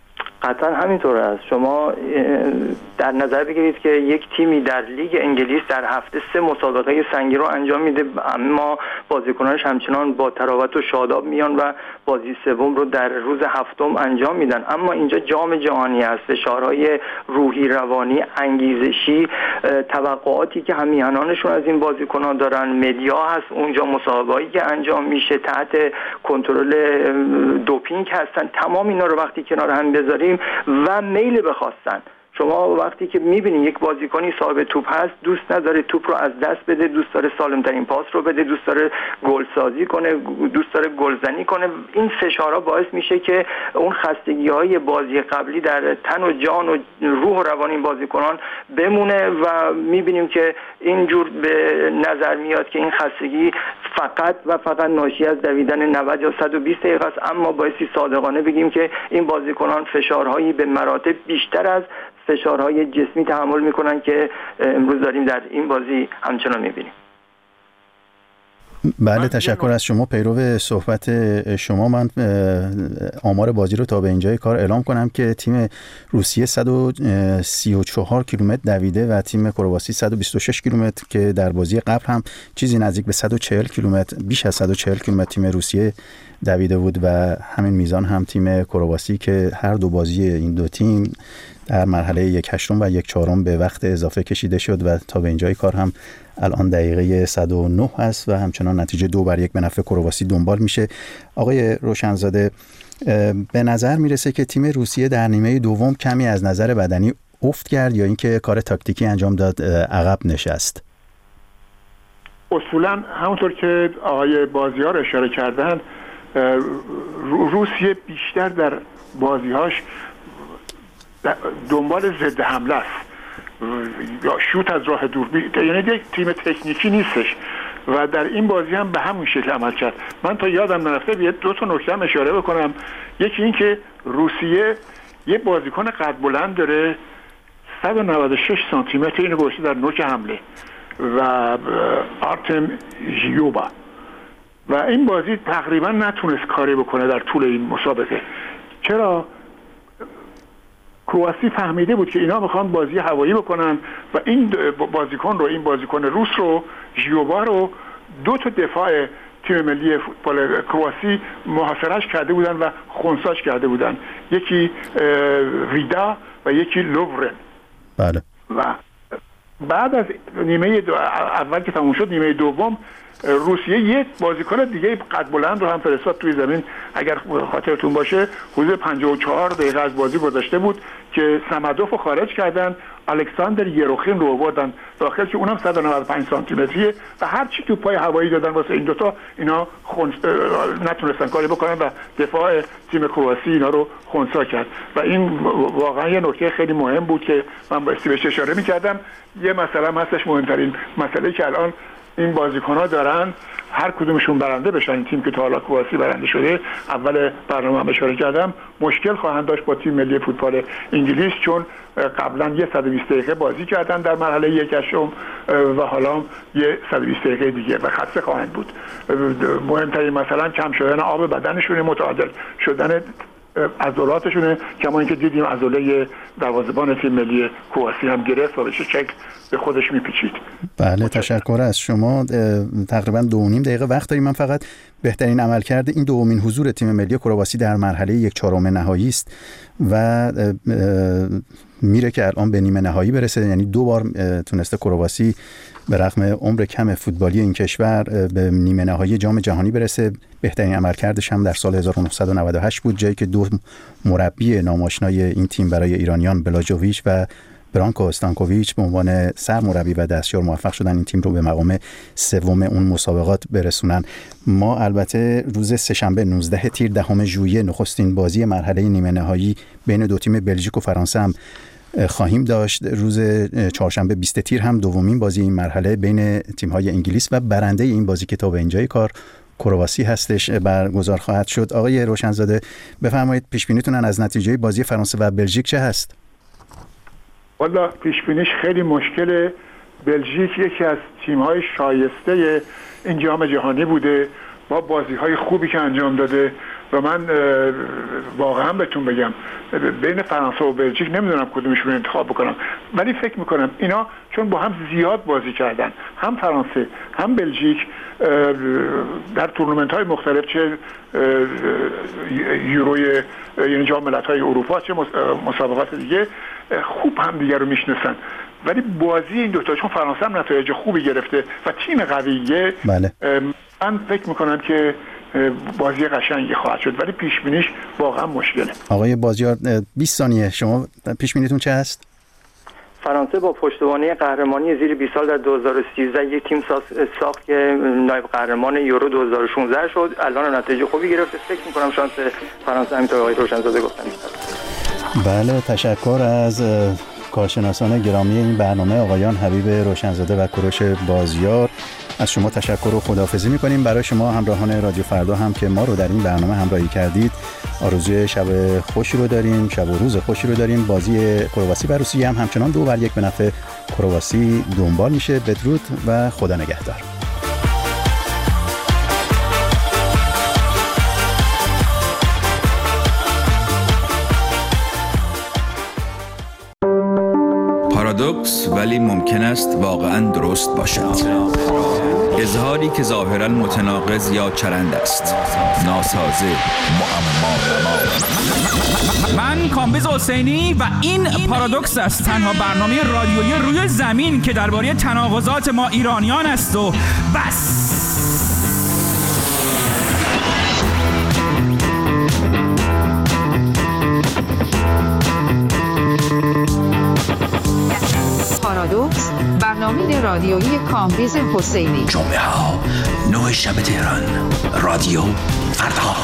قطعا همینطور است. شما در نظر بگیرید که یک تیمی در لیگ انگلیس در هفته سه مسابقه سنگین رو انجام میده، اما بازیکنانش همچنان با تراوت و شاداب میان و بازی سوم رو در روز هفتم انجام میدن. اما اینجا جام جهانی است، فشارهای روحی، روانی، انگیزشی، توقعاتی که همیهنانشون از این بازیکنان دارن، مدیا هست اونجا، مسابقه‌ای که انجام میشه تحت کنترل دوپینگ هستن. تمام اینا رو وقتی کنار هم بذاریم و میل بخواستن، شما وقتی که میبینید یک بازیکنی صاحب توپ هست دوست نداره توپ رو از دست بده، دوست داره سالمترین پاس رو بده، دوست داره گل سازی کنه، دوست داره گلزنی کنه، این فشارها باعث میشه که اون خستگی های بازی قبلی در تن و جان و روح و روان این بازیکنان بمونه و میبینیم که اینجور به نظر میاد که این خستگی فقط و فقط ناشی از دویدن نود یا صد و بیست دقیقه است، اما بایستی صادقانه بگیم که این بازیکنان فشارهایی به مراتب بیشتر از فشارهای جسمی تحمل میکنن که امروز داریم در این بازی همچنان میبینیم. بله، تشکر از شما. پیرو صحبت شما من آمار بازی رو تا به اینجای کار اعلام کنم که تیم روسیه صد و سی و چهار کیلومتر دویده و تیم کرواسی صد و بیست و شش کیلومتر که در بازی قبل هم چیزی نزدیک به صد و چهل کیلومتر، بیش از صد و چهل کیلومتر تیم روسیه دویده بود و همین میزان هم تیم کرواسی که هر دو بازی این دو تیم در مرحله یک هشتم و یک چهارم به وقت اضافه کشیده شد و تا به اینجای کار هم الان دقیقه صد و نه است و همچنان نتیجه دو بر یک به نفع کرواسی دنبال میشه. آقای روشنزاده، به نظر میرسه که تیم روسیه در نیمه دوم کمی از نظر بدنی افت کرد یا اینکه کار تاکتیکی انجام داد عقب نشست؟ اصولا همونطور که آقای بازیار اشاره کردن، روسیه بیشتر در بازیهاش دنبال ضد حمله است یا شوت از راه دور، یعنی یک تیم تکنیکی نیستش و در این بازی هم به همون شکل عمل کرد. من تا یادم نرفته بیاد دو تا نکته هم اشاره بکنم. یکی این که روسیه یه بازیکن قد بلند داره صد و نود و شش سانتی متر، اینو گذاشته در نوک حمله و آرتم ژیوبا و این بازی تقریبا نتونست کاری بکنه در طول این مسابقه. چرا؟ کرواسی فهمیده بود که اینا میخوان بازی هوایی بکنن و این بازیکن رو، این بازیکن روس رو، ژیوبا رو، دو تا دفاع تیم ملی فوتبال کرواسی محاصرهش کرده بودن و خنثیش کرده بودن، یکی ویدا و یکی لوورن. بله. و بعد از نیمه دو اول که تموم شد، نیمه دوم روسیه یک بازیکن دیگه قد بلند رو هم فرستاد توی زمین. اگر خاطرتون باشه حدود پنجاه و چهار دقیقه از بازی گذشته بود که سمدوف رو خارج کردن، الکساندر یروخین رو آوردن داخل که اونم صد و نود و پنج سانتی متریه و هر چی تو پای هوایی دادن واسه این دوتا، اینا خونس... نتونستن کاری بکنن و دفاع تیم کرواسی اینا رو خونسا کرد و این واقعا یه نکته خیلی مهم بود که من بایستی بهش اشاره می‌کردم. یه مسئله هم هستش، مهمترین مسئله که الان این بازیکن‌ها دارن هر کدومشون برنده بشن، این تیم که تا حالا کرواسی برنده شده، اول برنامه هم اشاره کردم، مشکل خواهند داشت با تیم ملی فوتبال انگلیس، چون قبلا یه صد و بیست دقیقه بازی کردن در مرحله یک هشتم و حالا یه صد و بیست دقیقه دیگه و خسته خواهند بود. مهمترین مثلا کم شدن آب بدنشون، متعادل شدن عضلاتشونه، کما اینکه دیدیم عضله دروازه‌بان تیم ملی کرواسی هم گرفت و به شکل به خودش میپیچید. بله، تشکر از شما. تقریبا دو و نیم دقیقه وقت داریم. من فقط بهترین عملکرد این دومین حضور تیم ملی کرواسی در مرحله یک چهارم نهایی است و میره که الان به نیمه نهایی برسه، یعنی دو بار تونسته کرواسی به رغم عمر کم فوتبالی این کشور به نیمه نهایی جام جهانی برسه. بهترین عملکردش هم در سال هزار و نهصد و نود و هشت بود، جایی که دو مربی ناماشنای این تیم برای ایرانیان، بلاژویچ و برانکو استانکوویچ، به عنوان سرمربی و دستیار موفق شدن این تیم رو به مقام سوم اون مسابقات برسونن. ما البته روز سه‌شنبه نوزده تیر دهم ژوئیه نخستین بازی مرحله نیمه نهایی بین دو تیم بلژیک و فرانسه هم خواهیم داشت. روز چهارشنبه بیست تیر هم دومین بازی این مرحله بین تیم‌های انگلیس و برنده این بازی که تا به اینجای کار کرواسی هستش برگزار خواهد شد. آقای روشنزاده، بفرمایید پیش بینیتون از نتیجه بازی فرانسه و بلژیک چه هست؟ والا پیش بینیش خیلی مشکله. بلژیک یکی از تیم‌های شایسته این جام جهانی بوده با بازی‌های خوبی که انجام داده و من واقعا بهتون بگم بین فرانسه و بلژیک نمیدونم کدومشون رو انتخاب بکنم، ولی فکر میکنم اینا چون با هم زیاد بازی کردن، هم فرانسه هم بلژیک در تورنمنت های مختلف، چه یوروی یعنی جام ملت‌های اروپا چه مسابقات دیگه، خوب هم دیگر رو میشناسن. ولی بازی این دوتا چون فرانسه هم نتایج خوبی گرفته و تیم قویه، بله. من فکر میکنم که بازی قشنگی خواهد شد، ولی پیش بینیش واقعا مشکله. آقای بازیار بیست ثانیه، شما پیش بینیتون چه هست؟ فرانسه با پشتوانه قهرمانی زیر بیست سال در دو هزار و سیزده یک تیم ساخت که نایب قهرمان یورو دو هزار و شانزده شد. الان نتایج خوبی گرفته. فکر می‌کنم شانس فرانسه همینطور آقای روشنزاده گفتن بیشتر. بله، تشکر از کارشناسان گرامی این برنامه آقایان حبیب روشنزاده و کوروش بازیار. از شما تشکر و خداحافظی می‌کنیم. برای شما همراهان رادیو فردا هم که ما رو در این برنامه همراهی کردید آرزوی شب خوشی رو داریم، شب و روز خوشی رو داریم. بازی کرواسی و روسیه هم همچنان دو بر یک به نفع کرواسی دنبال میشه. بدرود و خدا نگهدار. پارادوکس ولی ممکن است واقعاً درست باشد. اظهاری که ظاهراً متناقض یا چرند است، ناسازه، معما. من کامبیز حسینی و این پارادوکس است، تنها برنامه رادیویی روی زمین که درباره تناقضات ما ایرانیان است و بس. پارادوکس، برنامه رادیویی کامبیز حسینی. جمعه ها نه شب تهران، رادیو فردا.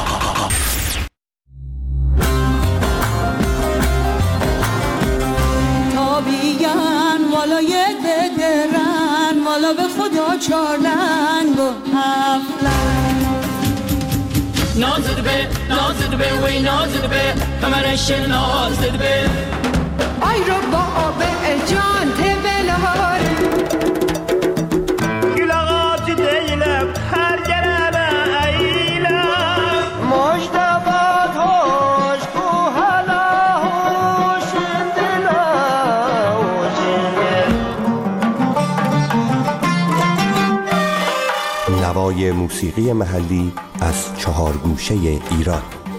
تابیان والا یه درن والا به خدا چارلنگ و هفلنگ. نازده به نازده به وی نازده به کمرش نازده به آی رو با آب جان تبلهار گلاغات دیلم هر گرمه ایلم مجدبات هاش کو هلا هوش دلا نوای موسیقی محلی از چهار گوشه ایران،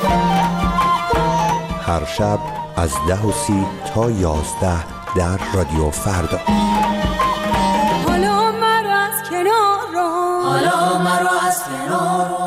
هر شب از ده و سی تا یازده در رادیو فردا. حالا مرا از کنار رو، حالا مرا از کنار رو